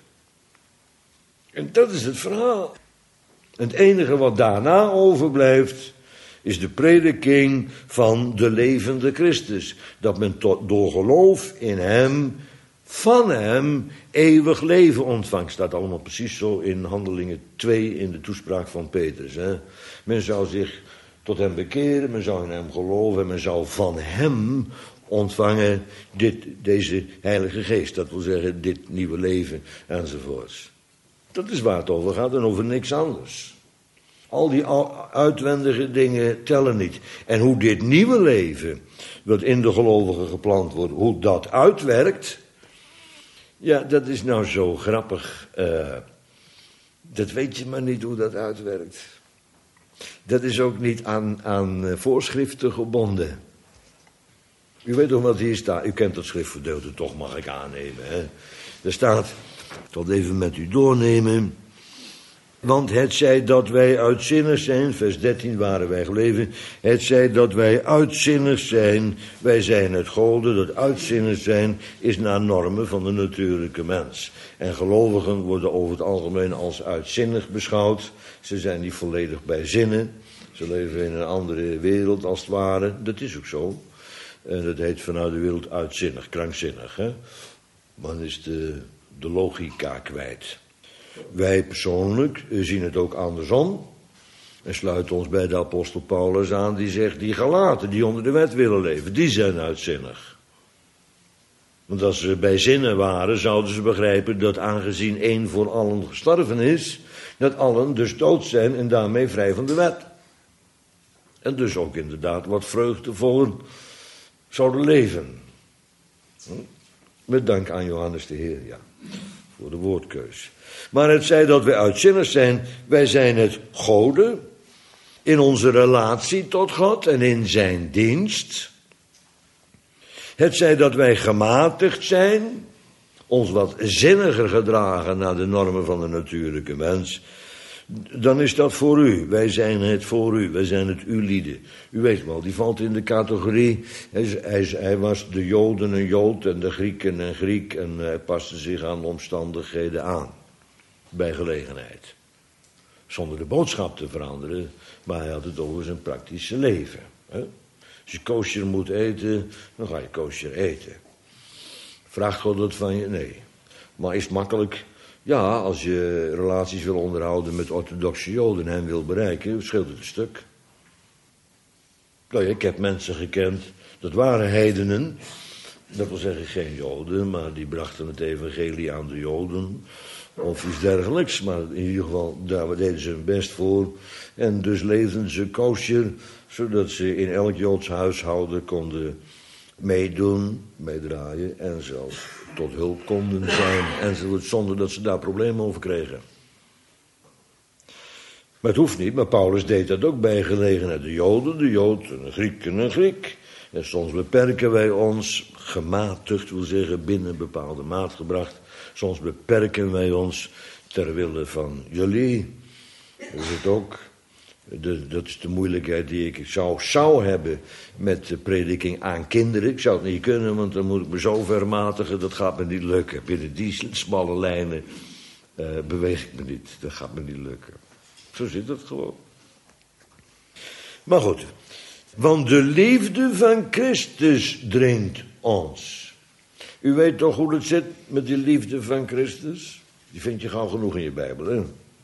En dat is het verhaal. Het enige wat daarna overblijft is de prediking van de levende Christus. Dat men tot, door geloof in hem, van hem, eeuwig leven ontvangt. Staat allemaal precies zo in Handelingen twee in de toespraak van Petrus. Hè. Men zou zich tot hem bekeren, men zou in hem geloven en men zou van hem ontvangen dit, deze Heilige Geest. Dat wil zeggen dit nieuwe leven enzovoorts. Dat is waar het over gaat en over niks anders. Al die uitwendige dingen tellen niet. En hoe dit nieuwe leven, wat in de gelovigen geplant wordt, hoe dat uitwerkt, ja, dat is nou zo grappig. Uh, dat weet je maar niet hoe dat uitwerkt. Dat is ook niet aan, aan voorschriften gebonden. U weet toch wat hier staat? U kent dat schriftgedeelte, toch mag ik aannemen. Hè? Er staat, ik zal het even met u doornemen. Want het zij dat wij uitzinnig zijn, vers dertien waren wij gebleven. Het zij dat wij uitzinnig zijn, wij zijn het Gode. Dat uitzinnig zijn is naar normen van de natuurlijke mens. En gelovigen worden over het algemeen als uitzinnig beschouwd. Ze zijn niet volledig bij zinnen. Ze leven in een andere wereld als het ware. Dat is ook zo. En dat heet vanuit de wereld uitzinnig, krankzinnig. Hè? Maar dan is de, de logica kwijt. Wij persoonlijk zien het ook andersom. En sluiten ons bij de apostel Paulus aan die zegt, die Galaten die onder de wet willen leven, die zijn uitzinnig. Want als ze bij zinnen waren, zouden ze begrijpen dat aangezien één voor allen gestorven is, dat allen dus dood zijn en daarmee vrij van de wet. En dus ook inderdaad wat vreugdevoller zouden leven. Met dank aan Johannes de Heer, ja, voor de woordkeus. Maar het zij dat wij uitzinnig zijn, wij zijn het Gode in onze relatie tot God en in zijn dienst. Het zij dat wij gematigd zijn, ons wat zinniger gedragen naar de normen van de natuurlijke mens, dan is dat voor u. Wij zijn het voor u, wij zijn het uw lieden. U weet wel, die valt in de categorie, hij, hij, hij was de Joden een Jood en de Grieken een Griek en hij paste zich aan de omstandigheden aan. Bij gelegenheid. Zonder de boodschap te veranderen, maar hij had het over zijn praktische leven. Hè? Als je kosher moet eten, dan ga je kosher eten. Vraagt God dat van je? Nee. Maar is het makkelijk? Ja, als je relaties wil onderhouden met orthodoxe Joden en hen wil bereiken, scheelt het een stuk. Nou ja, ik heb mensen gekend, dat waren heidenen, dat wil zeggen geen Joden, maar die brachten het evangelie aan de Joden. Of iets dergelijks, maar in ieder geval, daar deden ze hun best voor. En dus leefden ze kosher, zodat ze in elk Joods huishouden konden meedoen, meedraaien en zelfs tot hulp konden zijn. Enzovoort, zonder dat ze daar problemen over kregen. Maar het hoeft niet, maar Paulus deed dat ook bij gelegenheid. De Joden, de Jood, een Griek en een Griek. En soms beperken wij ons, gematigd wil zeggen, binnen een bepaalde maat gebracht. Soms beperken wij ons ter wille van jullie. Dat is het ook. De, dat is de moeilijkheid die ik zou, zou hebben met de prediking aan kinderen. Ik zou het niet kunnen, want dan moet ik me zo vermatigen. Dat gaat me niet lukken. Binnen die smalle lijnen uh, beweeg ik me niet. Dat gaat me niet lukken. Zo zit het gewoon. Maar goed. Want de liefde van Christus dringt ons. U weet toch hoe het zit met die liefde van Christus? Die vind je gauw genoeg in je Bijbel, hè?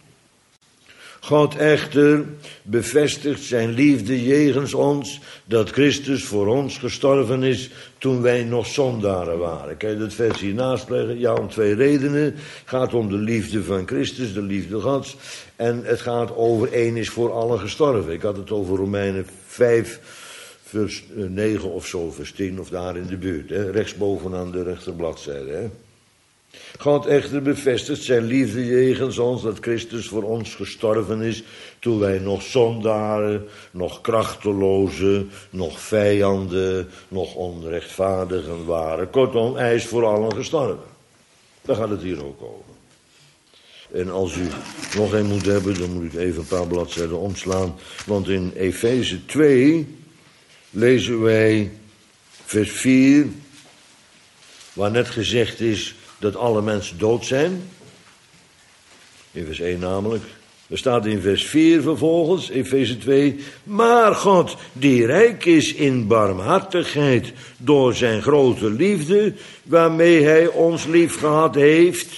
God echter bevestigt zijn liefde jegens ons, dat Christus voor ons gestorven is toen wij nog zondaren waren. Kan je dat vers hier naspleggen? Ja, om twee redenen. Het gaat om de liefde van Christus, de liefde Gods. En het gaat over één is voor allen gestorven. Ik had het over Romeinen vijf, vers negen of zo, vers tien of daar in de buurt. Hè? Rechtsbovenaan de rechterbladzijde, hè? God echter bevestigt zijn liefde jegens ons, dat Christus voor ons gestorven is, toen wij nog zondaren, nog krachtelozen, nog vijanden, nog onrechtvaardigen waren. Kortom, hij is voor allen gestorven. Daar gaat het hier ook over. En als u nog een moet hebben, dan moet ik even een paar bladzijden omslaan. Want in Efeze twee lezen wij vers vier, waar net gezegd is dat alle mensen dood zijn. In vers één namelijk. Er staat in vers vier vervolgens, Efeze twee. Maar God, die rijk is in barmhartigheid door zijn grote liefde, waarmee hij ons lief gehad heeft,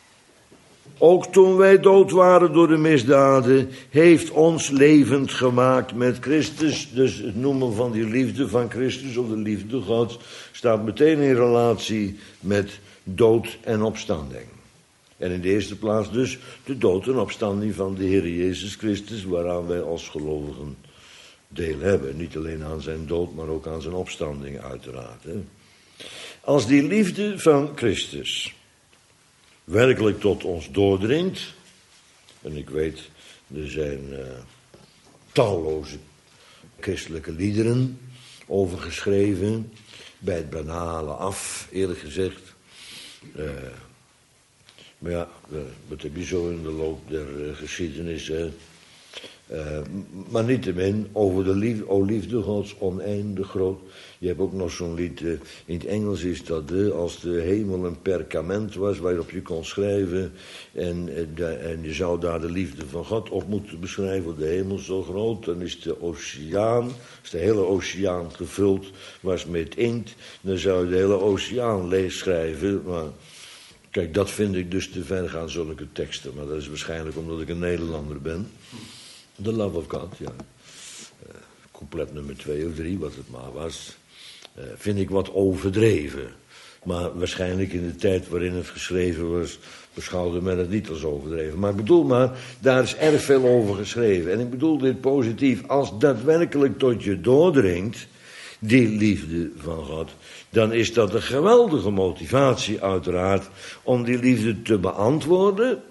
ook toen wij dood waren door de misdaden, heeft ons levend gemaakt met Christus. Dus het noemen van die liefde van Christus, of de liefde Gods, staat meteen in relatie met dood en opstanding. En in de eerste plaats dus de dood en opstanding van de Heer Jezus Christus, waaraan wij als gelovigen deel hebben. Niet alleen aan zijn dood, maar ook aan zijn opstanding uiteraard. Hè. Als die liefde van Christus werkelijk tot ons doordringt, en ik weet, er zijn uh, talloze christelijke liederen over geschreven, bij het banale af, eerlijk gezegd. Uh, maar ja, uh, wat heb je zo in de loop der uh, geschiedenis, hè? Uh, maar niettemin, over de liefde, o liefde Gods oneindig groot. Je hebt ook nog zo'n lied, uh, in het Engels is dat, uh, als de hemel een perkament was, waarop je kon schrijven, en, uh, de, en je zou daar de liefde van God op moeten beschrijven, de hemel is zo groot, dan is de oceaan, is de hele oceaan gevuld, was met inkt, dan zou je de hele oceaan leeg schrijven, maar kijk, dat vind ik dus te ver gaan, zulke teksten, maar dat is waarschijnlijk omdat ik een Nederlander ben. The Love of God, ja. Uh, couplet nummer twee of drie, wat het maar was, uh, vind ik wat overdreven. Maar waarschijnlijk in de tijd waarin het geschreven was, beschouwde men het niet als overdreven. Maar ik bedoel maar, daar is erg veel over geschreven. En ik bedoel dit positief, als dat werkelijk tot je doordringt, die liefde van God, dan is dat een geweldige motivatie uiteraard om die liefde te beantwoorden.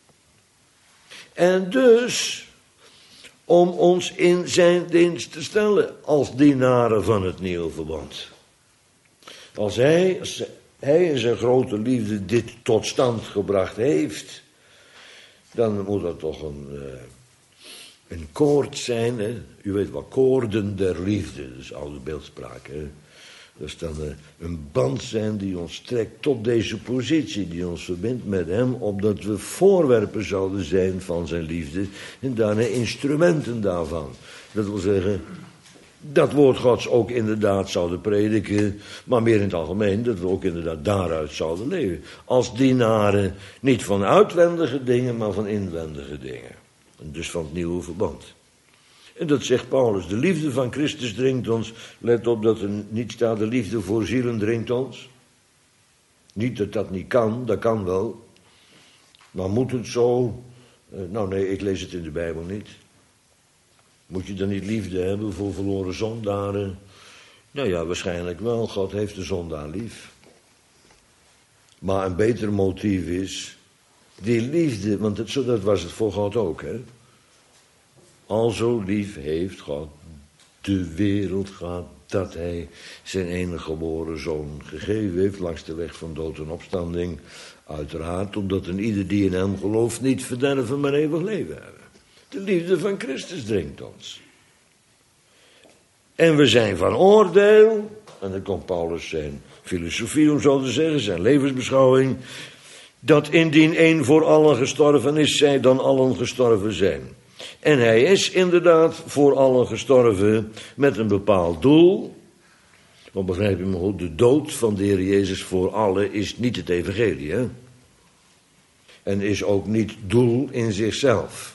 En dus om ons in zijn dienst te stellen als dienaren van het nieuwe verbond. Als hij, als hij in zijn grote liefde dit tot stand gebracht heeft, dan moet dat toch een, uh, een koord zijn. Hè? U weet wat, koorden der liefde, dat is oude beeldspraak. Hè? Dat is dan uh, een band zijn die ons trekt tot deze positie, die ons verbindt met hem, opdat we voorwerpen zouden zijn van zijn liefde en daarna instrumenten daarvan. Dat wil zeggen, dat woord Gods ook inderdaad zouden prediken, maar meer in het algemeen, dat we ook inderdaad daaruit zouden leven. Als dienaren, niet van uitwendige dingen, maar van inwendige dingen. En dus van het nieuwe verbond. En dat zegt Paulus, de liefde van Christus dringt ons. Let op dat er niet staat, de liefde voor zielen dringt ons. Niet dat dat niet kan, dat kan wel. Maar moet het zo? Uh, nou nee, ik lees het in de Bijbel niet. Moet je dan niet liefde hebben voor verloren zondaren? Nou ja, waarschijnlijk wel. God heeft de zondaar lief. Maar een beter motief is die liefde, want het, dat was het voor God ook, hè. Alzo lief heeft God de wereld gehad, dat hij zijn enige geboren zoon gegeven heeft langs de weg van dood en opstanding. Uiteraard omdat een ieder die in hem gelooft niet verderven, maar eeuwig leven hebben. De liefde van Christus dringt ons. En we zijn van oordeel, en dan komt Paulus zijn filosofie, om zo te zeggen, zijn levensbeschouwing, dat indien één voor allen gestorven is, zij dan allen gestorven zijn. En hij is inderdaad voor allen gestorven met een bepaald doel. Want begrijp je me goed, de dood van de Heer Jezus voor allen is niet het evangelie, hè? En is ook niet doel in zichzelf.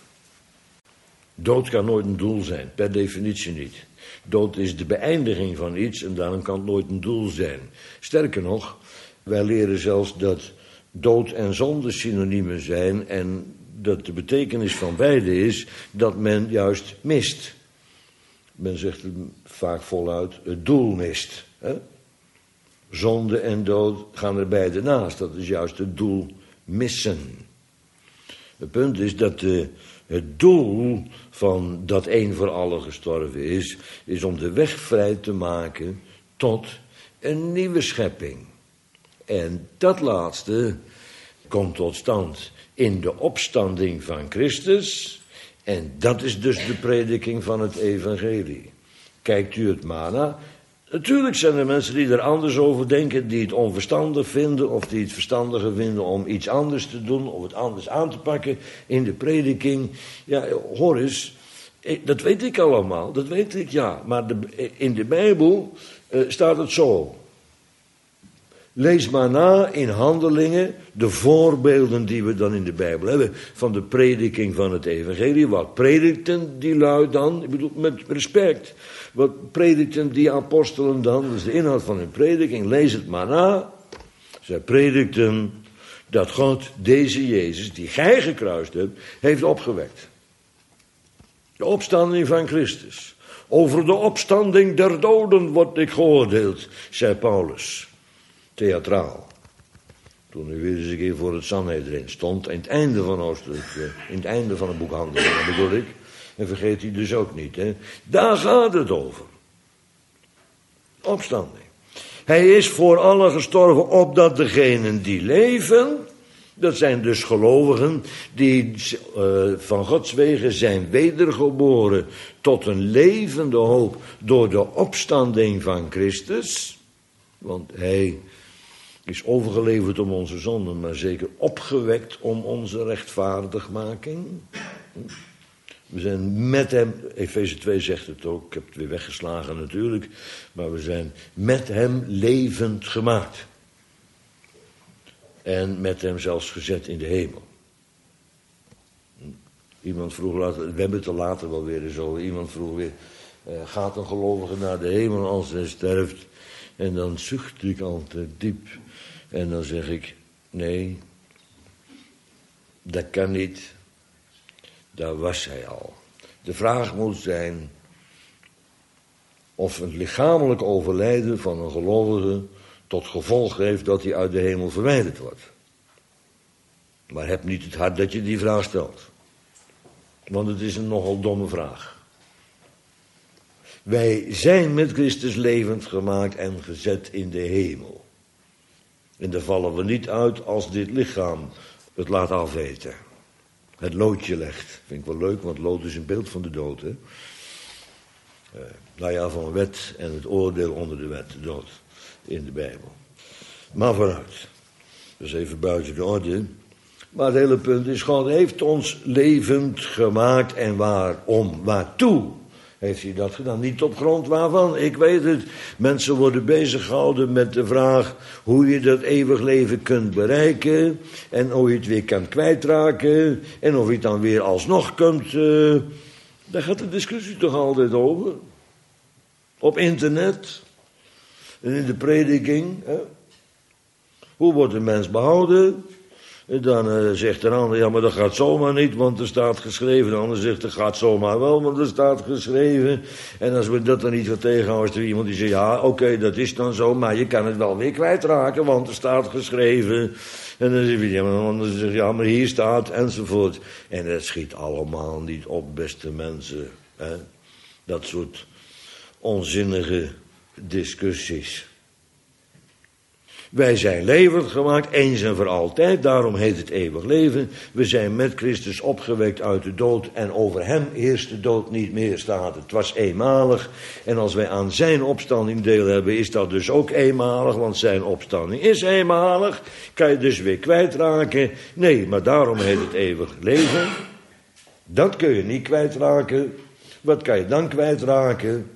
Dood kan nooit een doel zijn, per definitie niet. Dood is de beëindiging van iets en daarom kan het nooit een doel zijn. Sterker nog, wij leren zelfs dat dood en zonde synoniemen zijn en dat de betekenis van beide is dat men juist mist. Men zegt het vaak voluit, het doel mist. Hè? Zonde en dood gaan er beide naast, dat is juist het doel missen. Het punt is dat de, het doel van dat één voor allen gestorven is, is om de weg vrij te maken tot een nieuwe schepping. En dat laatste komt tot stand in de opstanding van Christus. En dat is dus de prediking van het evangelie. Kijkt u het maar na. Natuurlijk zijn er mensen die er anders over denken, die het onverstandig vinden of die het verstandiger vinden om iets anders te doen of het anders aan te pakken in de prediking. Ja, hoor eens, dat weet ik allemaal, dat weet ik, ja. Maar de, in de Bijbel uh, staat het zo. Lees maar na in Handelingen de voorbeelden die we dan in de Bijbel hebben van de prediking van het evangelie. Wat predikten die lui dan? Ik bedoel, met respect. Wat predikten die apostelen dan? Dat is de inhoud van hun prediking. Lees het maar na. Zij predikten dat God deze Jezus, die gij gekruist hebt, heeft opgewekt. De opstanding van Christus. Over de opstanding der doden word ik geoordeeld, zei Paulus. Theatraal. Toen hij weer eens een keer voor het Sanhedrin stond. In het einde van hoofdstuk, in het einde van het boek Handelingen bedoel ik. En vergeet hij dus ook niet. Hè. Daar gaat het over. Opstanding. Hij is voor allen gestorven opdat degenen die leven. Dat zijn dus gelovigen die uh, van Gods wegen zijn wedergeboren tot een levende hoop door de opstanding van Christus. Want hij is overgeleverd om onze zonden, maar zeker opgewekt om onze rechtvaardigmaking. We zijn met hem, Efeze twee zegt het ook, ik heb het weer weggeslagen natuurlijk, maar we zijn met hem levend gemaakt. En met hem zelfs gezet in de hemel. Iemand vroeg later, we hebben het er later wel weer zo, iemand vroeg weer, uh, gaat een gelovige naar de hemel als hij sterft? En dan zucht ik altijd diep. En dan zeg ik, nee, dat kan niet. Daar was hij al. De vraag moet zijn of een lichamelijk overlijden van een gelovige tot gevolg heeft dat hij uit de hemel verwijderd wordt. Maar heb niet het hart dat je die vraag stelt. Want het is een nogal domme vraag. Wij zijn met Christus levend gemaakt en gezet in de hemel. En daar vallen we niet uit als dit lichaam het laat afweten. Het loodje legt. Vind ik wel leuk, want lood is een beeld van de dood. Hè? Uh, nou ja, van wet en het oordeel onder de wet, de dood, in de Bijbel. Maar vooruit. Dat is even buiten de orde. Maar het hele punt is, God heeft ons levend gemaakt. En waarom? Waartoe heeft hij dat gedaan? Niet op grond waarvan? Ik weet het. Mensen worden bezig gehouden met de vraag hoe je dat eeuwig leven kunt bereiken. En hoe je het weer kan kwijtraken. En of je het dan weer alsnog kunt. Uh, daar gaat de discussie toch altijd over. Op internet. En in de prediking. Hè? Hoe wordt een mens behouden? En dan uh, zegt de ander, ja, maar dat gaat zomaar niet, want er staat geschreven. De ander zegt, dat gaat zomaar wel, want er staat geschreven. En als we dat dan niet gaan tegenhouden, is er iemand die zegt, ja, oké, okay, dat is dan zo, maar je kan het wel weer kwijtraken, want er staat geschreven. En dan zeg je, ja, maar, dan zeg je, ja, maar hier staat, enzovoort. En dat schiet allemaal niet op, beste mensen. Hè? Dat soort onzinnige discussies. Wij zijn levend gemaakt, eens en voor altijd, daarom heet het eeuwig leven. We zijn met Christus opgewekt uit de dood en over hem heerst de dood niet meer, staat het. Het was eenmalig en als wij aan zijn opstanding deel hebben, is dat dus ook eenmalig, want zijn opstanding is eenmalig. Kan je dus weer kwijtraken? Nee, maar daarom heet het eeuwig leven. Dat kun je niet kwijtraken. Wat kan je dan kwijtraken?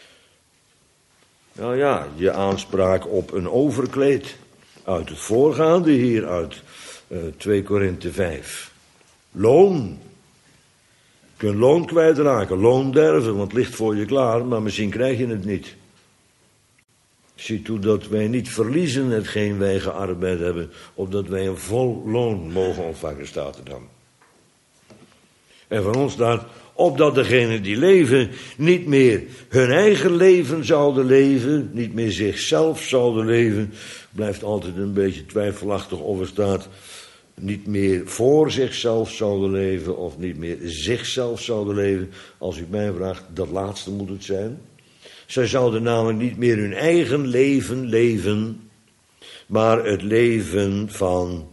Nou ja, je aanspraak op een overkleed. Uit het voorgaande hier, uit uh, twee Korinthe vijf. Loon. Je kunt loon kwijtraken, loon derven, want het ligt voor je klaar, maar misschien krijg je het niet. Zie toe dat wij niet verliezen hetgeen wij gearbeid hebben, opdat wij een vol loon mogen ontvangen, staat er dan. En van ons staat, opdat degenen die leven niet meer hun eigen leven zouden leven, niet meer zichzelf zouden leven, blijft altijd een beetje twijfelachtig of er staat, niet meer voor zichzelf zouden leven of niet meer zichzelf zouden leven. Als u mij vraagt, dat laatste moet het zijn. Zij zouden namelijk niet meer hun eigen leven leven, maar het leven van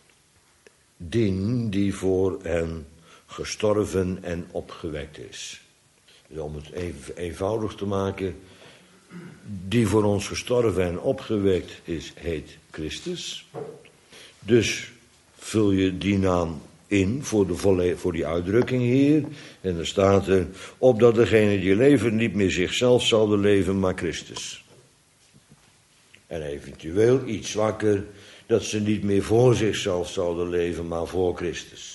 dien die voor hen gestorven en opgewekt is. Dus om het even eenvoudig te maken, die voor ons gestorven en opgewekt is, heet Christus. Dus vul je die naam in voor, de volle, voor die uitdrukking hier. En er staat er, opdat degenen die leven niet meer zichzelf zouden leven, maar Christus. En eventueel iets zwakker, dat ze niet meer voor zichzelf zouden leven, maar voor Christus.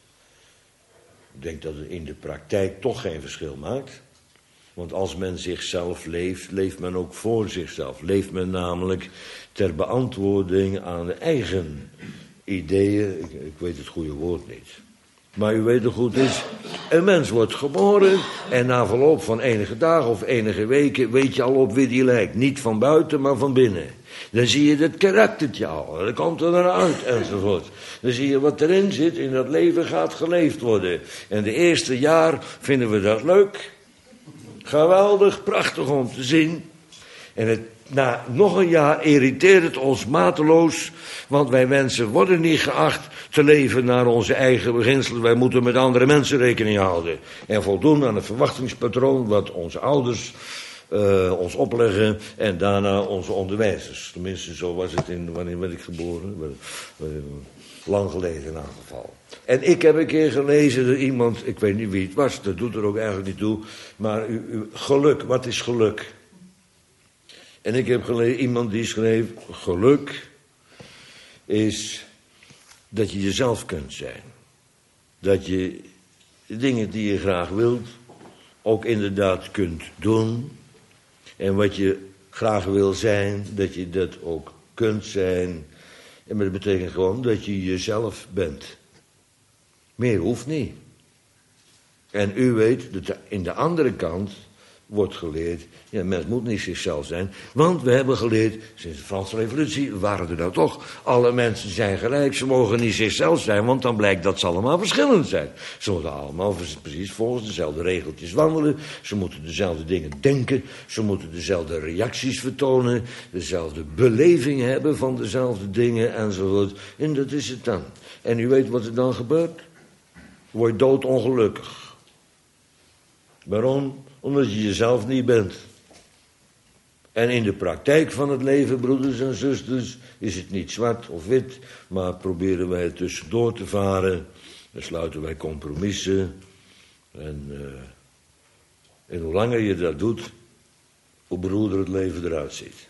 Ik denk dat het in de praktijk toch geen verschil maakt. Want als men zichzelf leeft, leeft men ook voor zichzelf. Leeft men namelijk ter beantwoording aan de eigen ideeën. Ik, ik weet het goede woord niet. Maar u weet het goed is, een mens wordt geboren en na verloop van enige dagen of enige weken weet je al op wie die lijkt. Niet van buiten, maar van binnen. Dan zie je het karaktertje al, dan komt er eruit enzovoort. Dan zie je wat erin zit, in dat leven gaat geleefd worden. En de eerste jaar vinden we dat leuk, geweldig, prachtig om te zien. En het, na nog een jaar irriteert het ons mateloos, want wij mensen worden niet geacht te leven naar onze eigen beginselen. Wij moeten met andere mensen rekening houden en voldoen aan het verwachtingspatroon wat onze ouders uh, ons opleggen en daarna onze onderwijzers. Tenminste, zo was het in, wanneer ben ik geboren? Uh, lang geleden in elk geval. En ik heb een keer gelezen dat iemand, ik weet niet wie het was, dat doet er ook eigenlijk niet toe, maar u, u, geluk, wat is geluk? En ik heb gelezen, iemand die schreef, geluk is dat je jezelf kunt zijn. Dat je de dingen die je graag wilt ook inderdaad kunt doen. En wat je graag wil zijn, dat je dat ook kunt zijn. En dat betekent gewoon dat je jezelf bent. Meer hoeft niet. En u weet dat in de andere kant wordt geleerd, ja, mens moet niet zichzelf zijn, want we hebben geleerd, sinds de Franse Revolutie waren er nou toch, alle mensen zijn gelijk, ze mogen niet zichzelf zijn, want dan blijkt dat ze allemaal verschillend zijn. Ze moeten allemaal precies volgens dezelfde regeltjes wandelen, ze moeten dezelfde dingen denken, ze moeten dezelfde reacties vertonen, dezelfde beleving hebben van dezelfde dingen enzovoort. En dat is het dan. En u weet wat er dan gebeurt? Je wordt doodongelukkig. Waarom? Omdat je jezelf niet bent. En in de praktijk van het leven, broeders en zusters, is het niet zwart of wit, maar proberen wij het tussendoor te varen. Dan sluiten wij compromissen. En, uh, en hoe langer je dat doet, hoe beroerder het leven eruit ziet.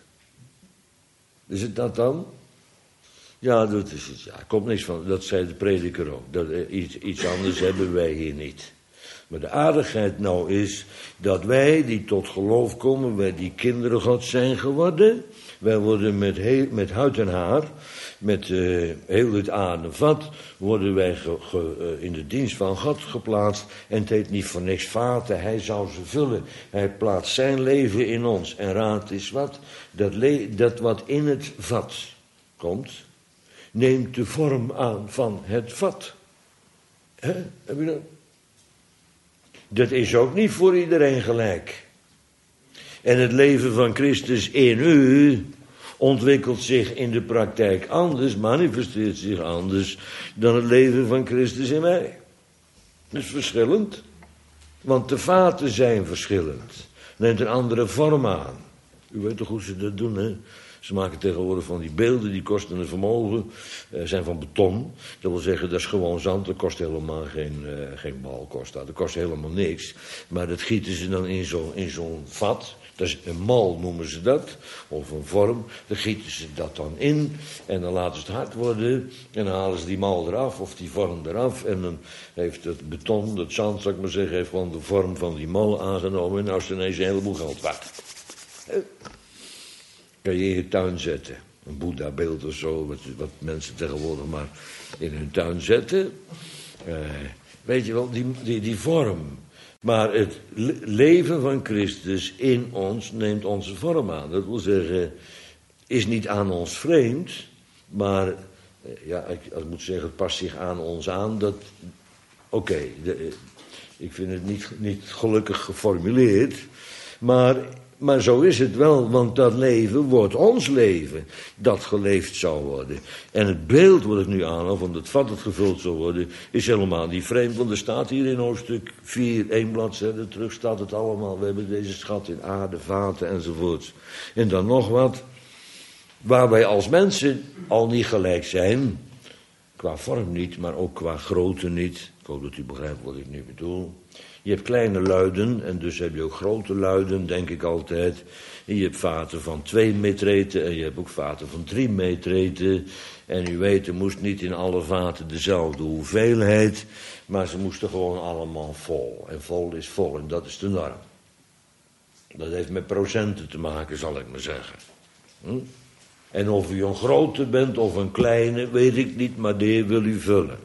Is het dat dan? Ja, dat is het. Ja, er komt niks van. Dat zei de prediker ook. Dat, uh, iets, iets anders hebben wij hier niet. Maar de aardigheid nou is dat wij die tot geloof komen, wij die kinderen Gods zijn geworden, wij worden met, heel, met huid en haar, met uh, heel het aarde vat, worden wij ge, ge, uh, in de dienst van God geplaatst. En het heet niet voor niks vaten, hij zou ze vullen. Hij plaatst zijn leven in ons. En raad is wat? Dat, le- dat wat in het vat komt, neemt de vorm aan van het vat. He? Heb je dat? Dat is ook niet voor iedereen gelijk. En het leven van Christus in u ontwikkelt zich in de praktijk anders, manifesteert zich anders dan het leven van Christus in mij. Dat is verschillend. Want de vaten zijn verschillend. Neemt een andere vorm aan. U weet toch hoe ze dat doen, hè? Ze maken tegenwoordig van die beelden, die kosten een vermogen, uh, zijn van beton. Dat wil zeggen, dat is gewoon zand, dat kost helemaal geen, uh, geen bal, kost dat. dat kost helemaal niks. Maar dat gieten ze dan in zo'n in zo'n vat. Dat is een mal, noemen ze dat, of een vorm. Dan gieten ze dat dan in en dan laten ze het hard worden. En dan halen ze die mal eraf, of die vorm eraf. En dan heeft het beton, het zand, zou ik maar zeggen, heeft gewoon de vorm van die mal aangenomen. En nou is er ineens een heleboel geld waard. Kan je in je tuin zetten. Een Boeddha-beeld of zo, wat, wat mensen tegenwoordig maar in hun tuin zetten. Uh, weet je wel, die, die, die vorm. Maar het le- leven van Christus in ons neemt onze vorm aan. Dat wil zeggen, is niet aan ons vreemd, maar, ja, ik, ik moet zeggen, het past zich aan ons aan. Dat, oké, okay, ik vind het niet, niet gelukkig geformuleerd, maar... Maar zo is het wel, want dat leven wordt ons leven, dat geleefd zal worden. En het beeld wat ik nu aanhaal, van het vat dat gevuld zal worden, is helemaal niet vreemd. Want er staat hier in hoofdstuk vier, één bladzijde terug, staat het allemaal. We hebben deze schat in aarde, vaten enzovoort. En dan nog wat, waar wij als mensen al niet gelijk zijn, qua vorm niet, maar ook qua grootte niet. Ik hoop dat u begrijpt wat ik nu bedoel. Je hebt kleine luiden en dus heb je ook grote luiden, denk ik altijd. En je hebt vaten van twee metreten en je hebt ook vaten van drie metreten. En u weet, er moest niet in alle vaten dezelfde hoeveelheid, maar ze moesten gewoon allemaal vol. En vol is vol en dat is de norm. Dat heeft met procenten te maken, zal ik maar zeggen. Hm? En of u een grote bent of een kleine, weet ik niet, maar de Heer wil u vullen.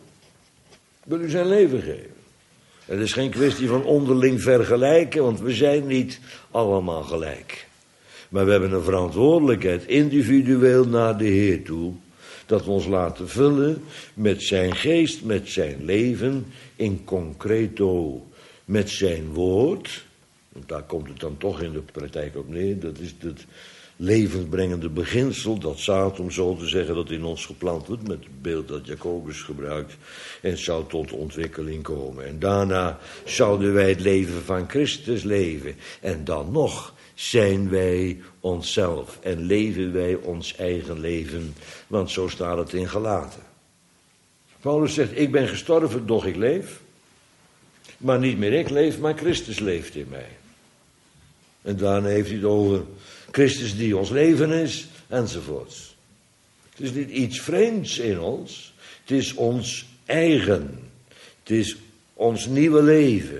Wil u zijn leven geven. Het is geen kwestie van onderling vergelijken, want we zijn niet allemaal gelijk. Maar we hebben een verantwoordelijkheid, individueel naar de Heer toe, dat we ons laten vullen met zijn geest, met zijn leven, in concreto, met zijn woord. Want daar komt het dan toch in de praktijk op neer, dat is het levensbrengende beginsel, dat zaad, om zo te zeggen, dat in ons geplant wordt, met het beeld dat Jacobus gebruikt, en zou tot ontwikkeling komen. En daarna zouden wij het leven van Christus leven. En dan nog zijn wij onszelf en leven wij ons eigen leven, want zo staat het in Galaten. Paulus zegt, ik ben gestorven, doch ik leef, maar niet meer ik leef, maar Christus leeft in mij. En daarna heeft hij het over Christus die ons leven is, enzovoorts. Het is niet iets vreemds in ons, het is ons eigen. Het is ons nieuwe leven.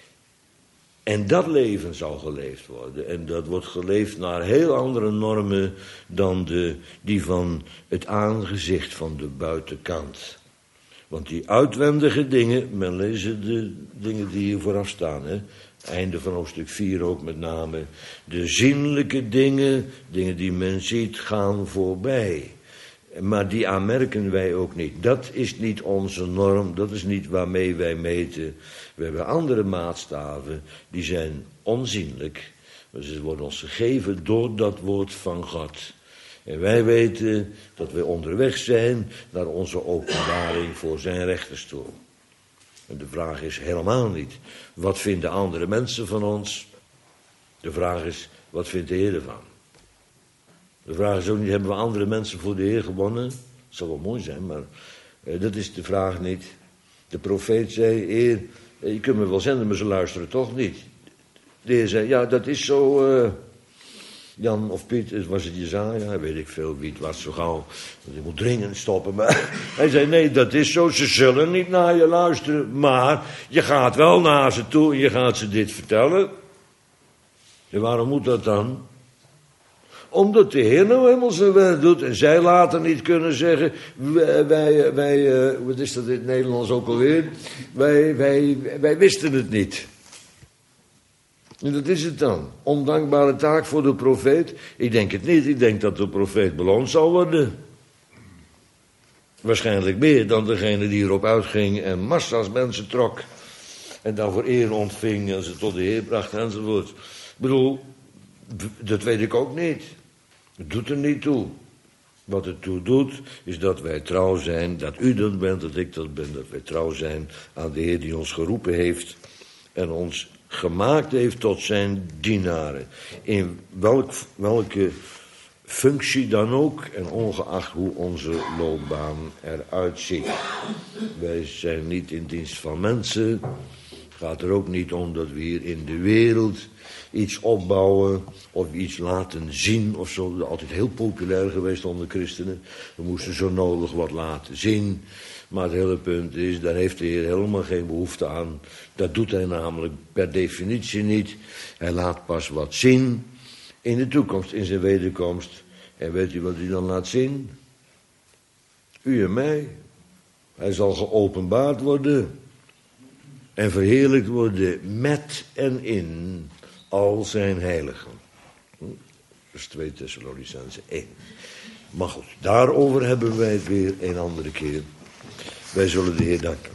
En dat leven zal geleefd worden. En dat wordt geleefd naar heel andere normen dan de, die van het aangezicht van de buitenkant. Want die uitwendige dingen, men lezen de dingen die hier vooraf staan, hè. Einde van hoofdstuk vier ook met name. De zienlijke dingen, dingen die men ziet, gaan voorbij. Maar die aanmerken wij ook niet. Dat is niet onze norm, dat is niet waarmee wij meten. We hebben andere maatstaven, die zijn onzienlijk. Ze worden ons gegeven door dat woord van God. En wij weten dat we onderweg zijn naar onze openbaring voor zijn rechterstoel. En de vraag is helemaal niet, wat vinden andere mensen van ons? De vraag is, wat vindt de Heer ervan? De vraag is ook niet, hebben we andere mensen voor de Heer gewonnen? Dat zou wel mooi zijn, maar eh, dat is de vraag niet. De profeet zei, Heer, je kunt me wel zenden, maar ze luisteren toch niet. De Heer zei, ja, dat is zo... Uh, Jan of Piet, was het Jezaja, weet ik veel wie het was, zo gauw. Je moet dringend stoppen. Maar hij zei, nee, dat is zo, ze zullen niet naar je luisteren. Maar je gaat wel naar ze toe en je gaat ze dit vertellen. En waarom moet dat dan? Omdat de Heer nou helemaal zijn werk doet en zij later niet kunnen zeggen, wij, wij, wij uh, wat is dat in het Nederlands ook alweer? Wij, wij, wij wisten het niet. En dat is het dan. Ondankbare taak voor de profeet? Ik denk het niet. Ik denk dat de profeet beloond zal worden. Waarschijnlijk meer dan degene die erop uitging en massa's mensen trok. En dan voor eer ontving en ze tot de Heer bracht enzovoort. Ik bedoel, dat weet ik ook niet. Het doet er niet toe. Wat het toe doet, is dat wij trouw zijn, dat u dat bent, dat ik dat ben, dat wij trouw zijn aan de Heer die ons geroepen heeft en ons gemaakt heeft tot zijn dienaren. In welk, welke functie dan ook en ongeacht hoe onze loopbaan eruit ziet. Wij zijn niet in dienst van mensen. Het gaat er ook niet om dat we hier in de wereld iets opbouwen of iets laten zien of zo. Dat is altijd heel populair geweest onder christenen. We moesten zo nodig wat laten zien. Maar het hele punt is, daar heeft de Heer helemaal geen behoefte aan. Dat doet hij namelijk per definitie niet. Hij laat pas wat zien in de toekomst, in zijn wederkomst. En weet u wat hij dan laat zien? U en mij. Hij zal geopenbaard worden en verheerlijkt worden met en in al zijn heiligen. Dat is twee Thessalonicenzen één. Maar goed, daarover hebben wij het weer een andere keer. Wij zullen de Heer danken.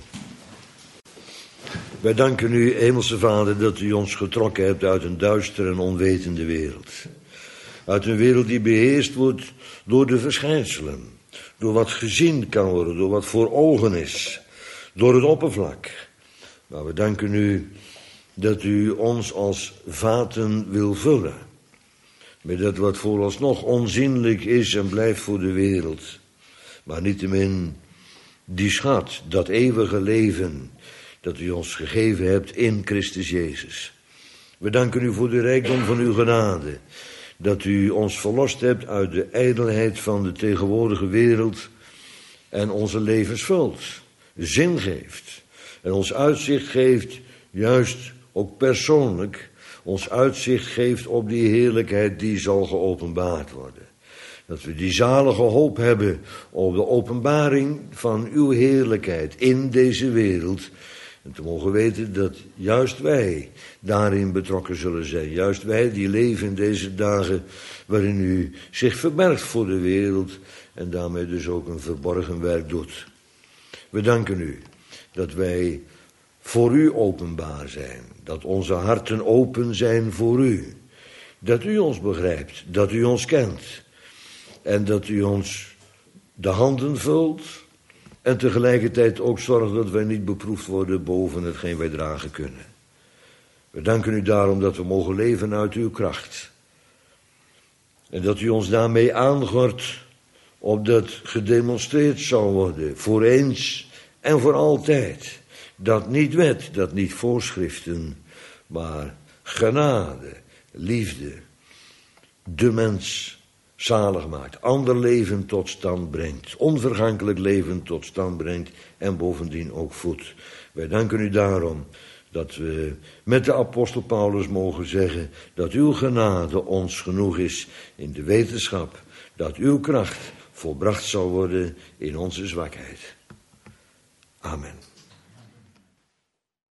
Wij danken u, Hemelse Vader, dat u ons getrokken hebt uit een duistere en onwetende wereld. Uit een wereld die beheerst wordt door de verschijnselen. Door wat gezien kan worden, door wat voor ogen is. Door het oppervlak. Maar we danken u dat u ons als vaten wil vullen. Met dat wat vooralsnog onzienlijk is en blijft voor de wereld. Maar niettemin die schat, dat eeuwige leven dat u ons gegeven hebt in Christus Jezus. We danken u voor de rijkdom van uw genade. Dat u ons verlost hebt uit de ijdelheid van de tegenwoordige wereld en onze levens vult, zin geeft en ons uitzicht geeft, juist ook persoonlijk, ons uitzicht geeft op die heerlijkheid die zal geopenbaard worden. Dat we die zalige hoop hebben op de openbaring van uw heerlijkheid in deze wereld. En te mogen weten dat juist wij daarin betrokken zullen zijn. Juist wij die leven in deze dagen waarin u zich verbergt voor de wereld en daarmee dus ook een verborgen werk doet. We danken u dat wij voor u openbaar zijn. Dat onze harten open zijn voor u. Dat u ons begrijpt, dat u ons kent. En dat u ons de handen vult. En tegelijkertijd ook zorgt dat wij niet beproefd worden boven hetgeen wij dragen kunnen. We danken u daarom dat we mogen leven uit uw kracht. En dat u ons daarmee aangort, opdat gedemonstreerd zal worden, voor eens en voor altijd. Dat niet wet, dat niet voorschriften, maar genade, liefde, de mens zalig maakt, ander leven tot stand brengt, onvergankelijk leven tot stand brengt en bovendien ook voedt. Wij danken u daarom dat we met de apostel Paulus mogen zeggen dat uw genade ons genoeg is in de wetenschap dat uw kracht volbracht zal worden in onze zwakheid. Amen.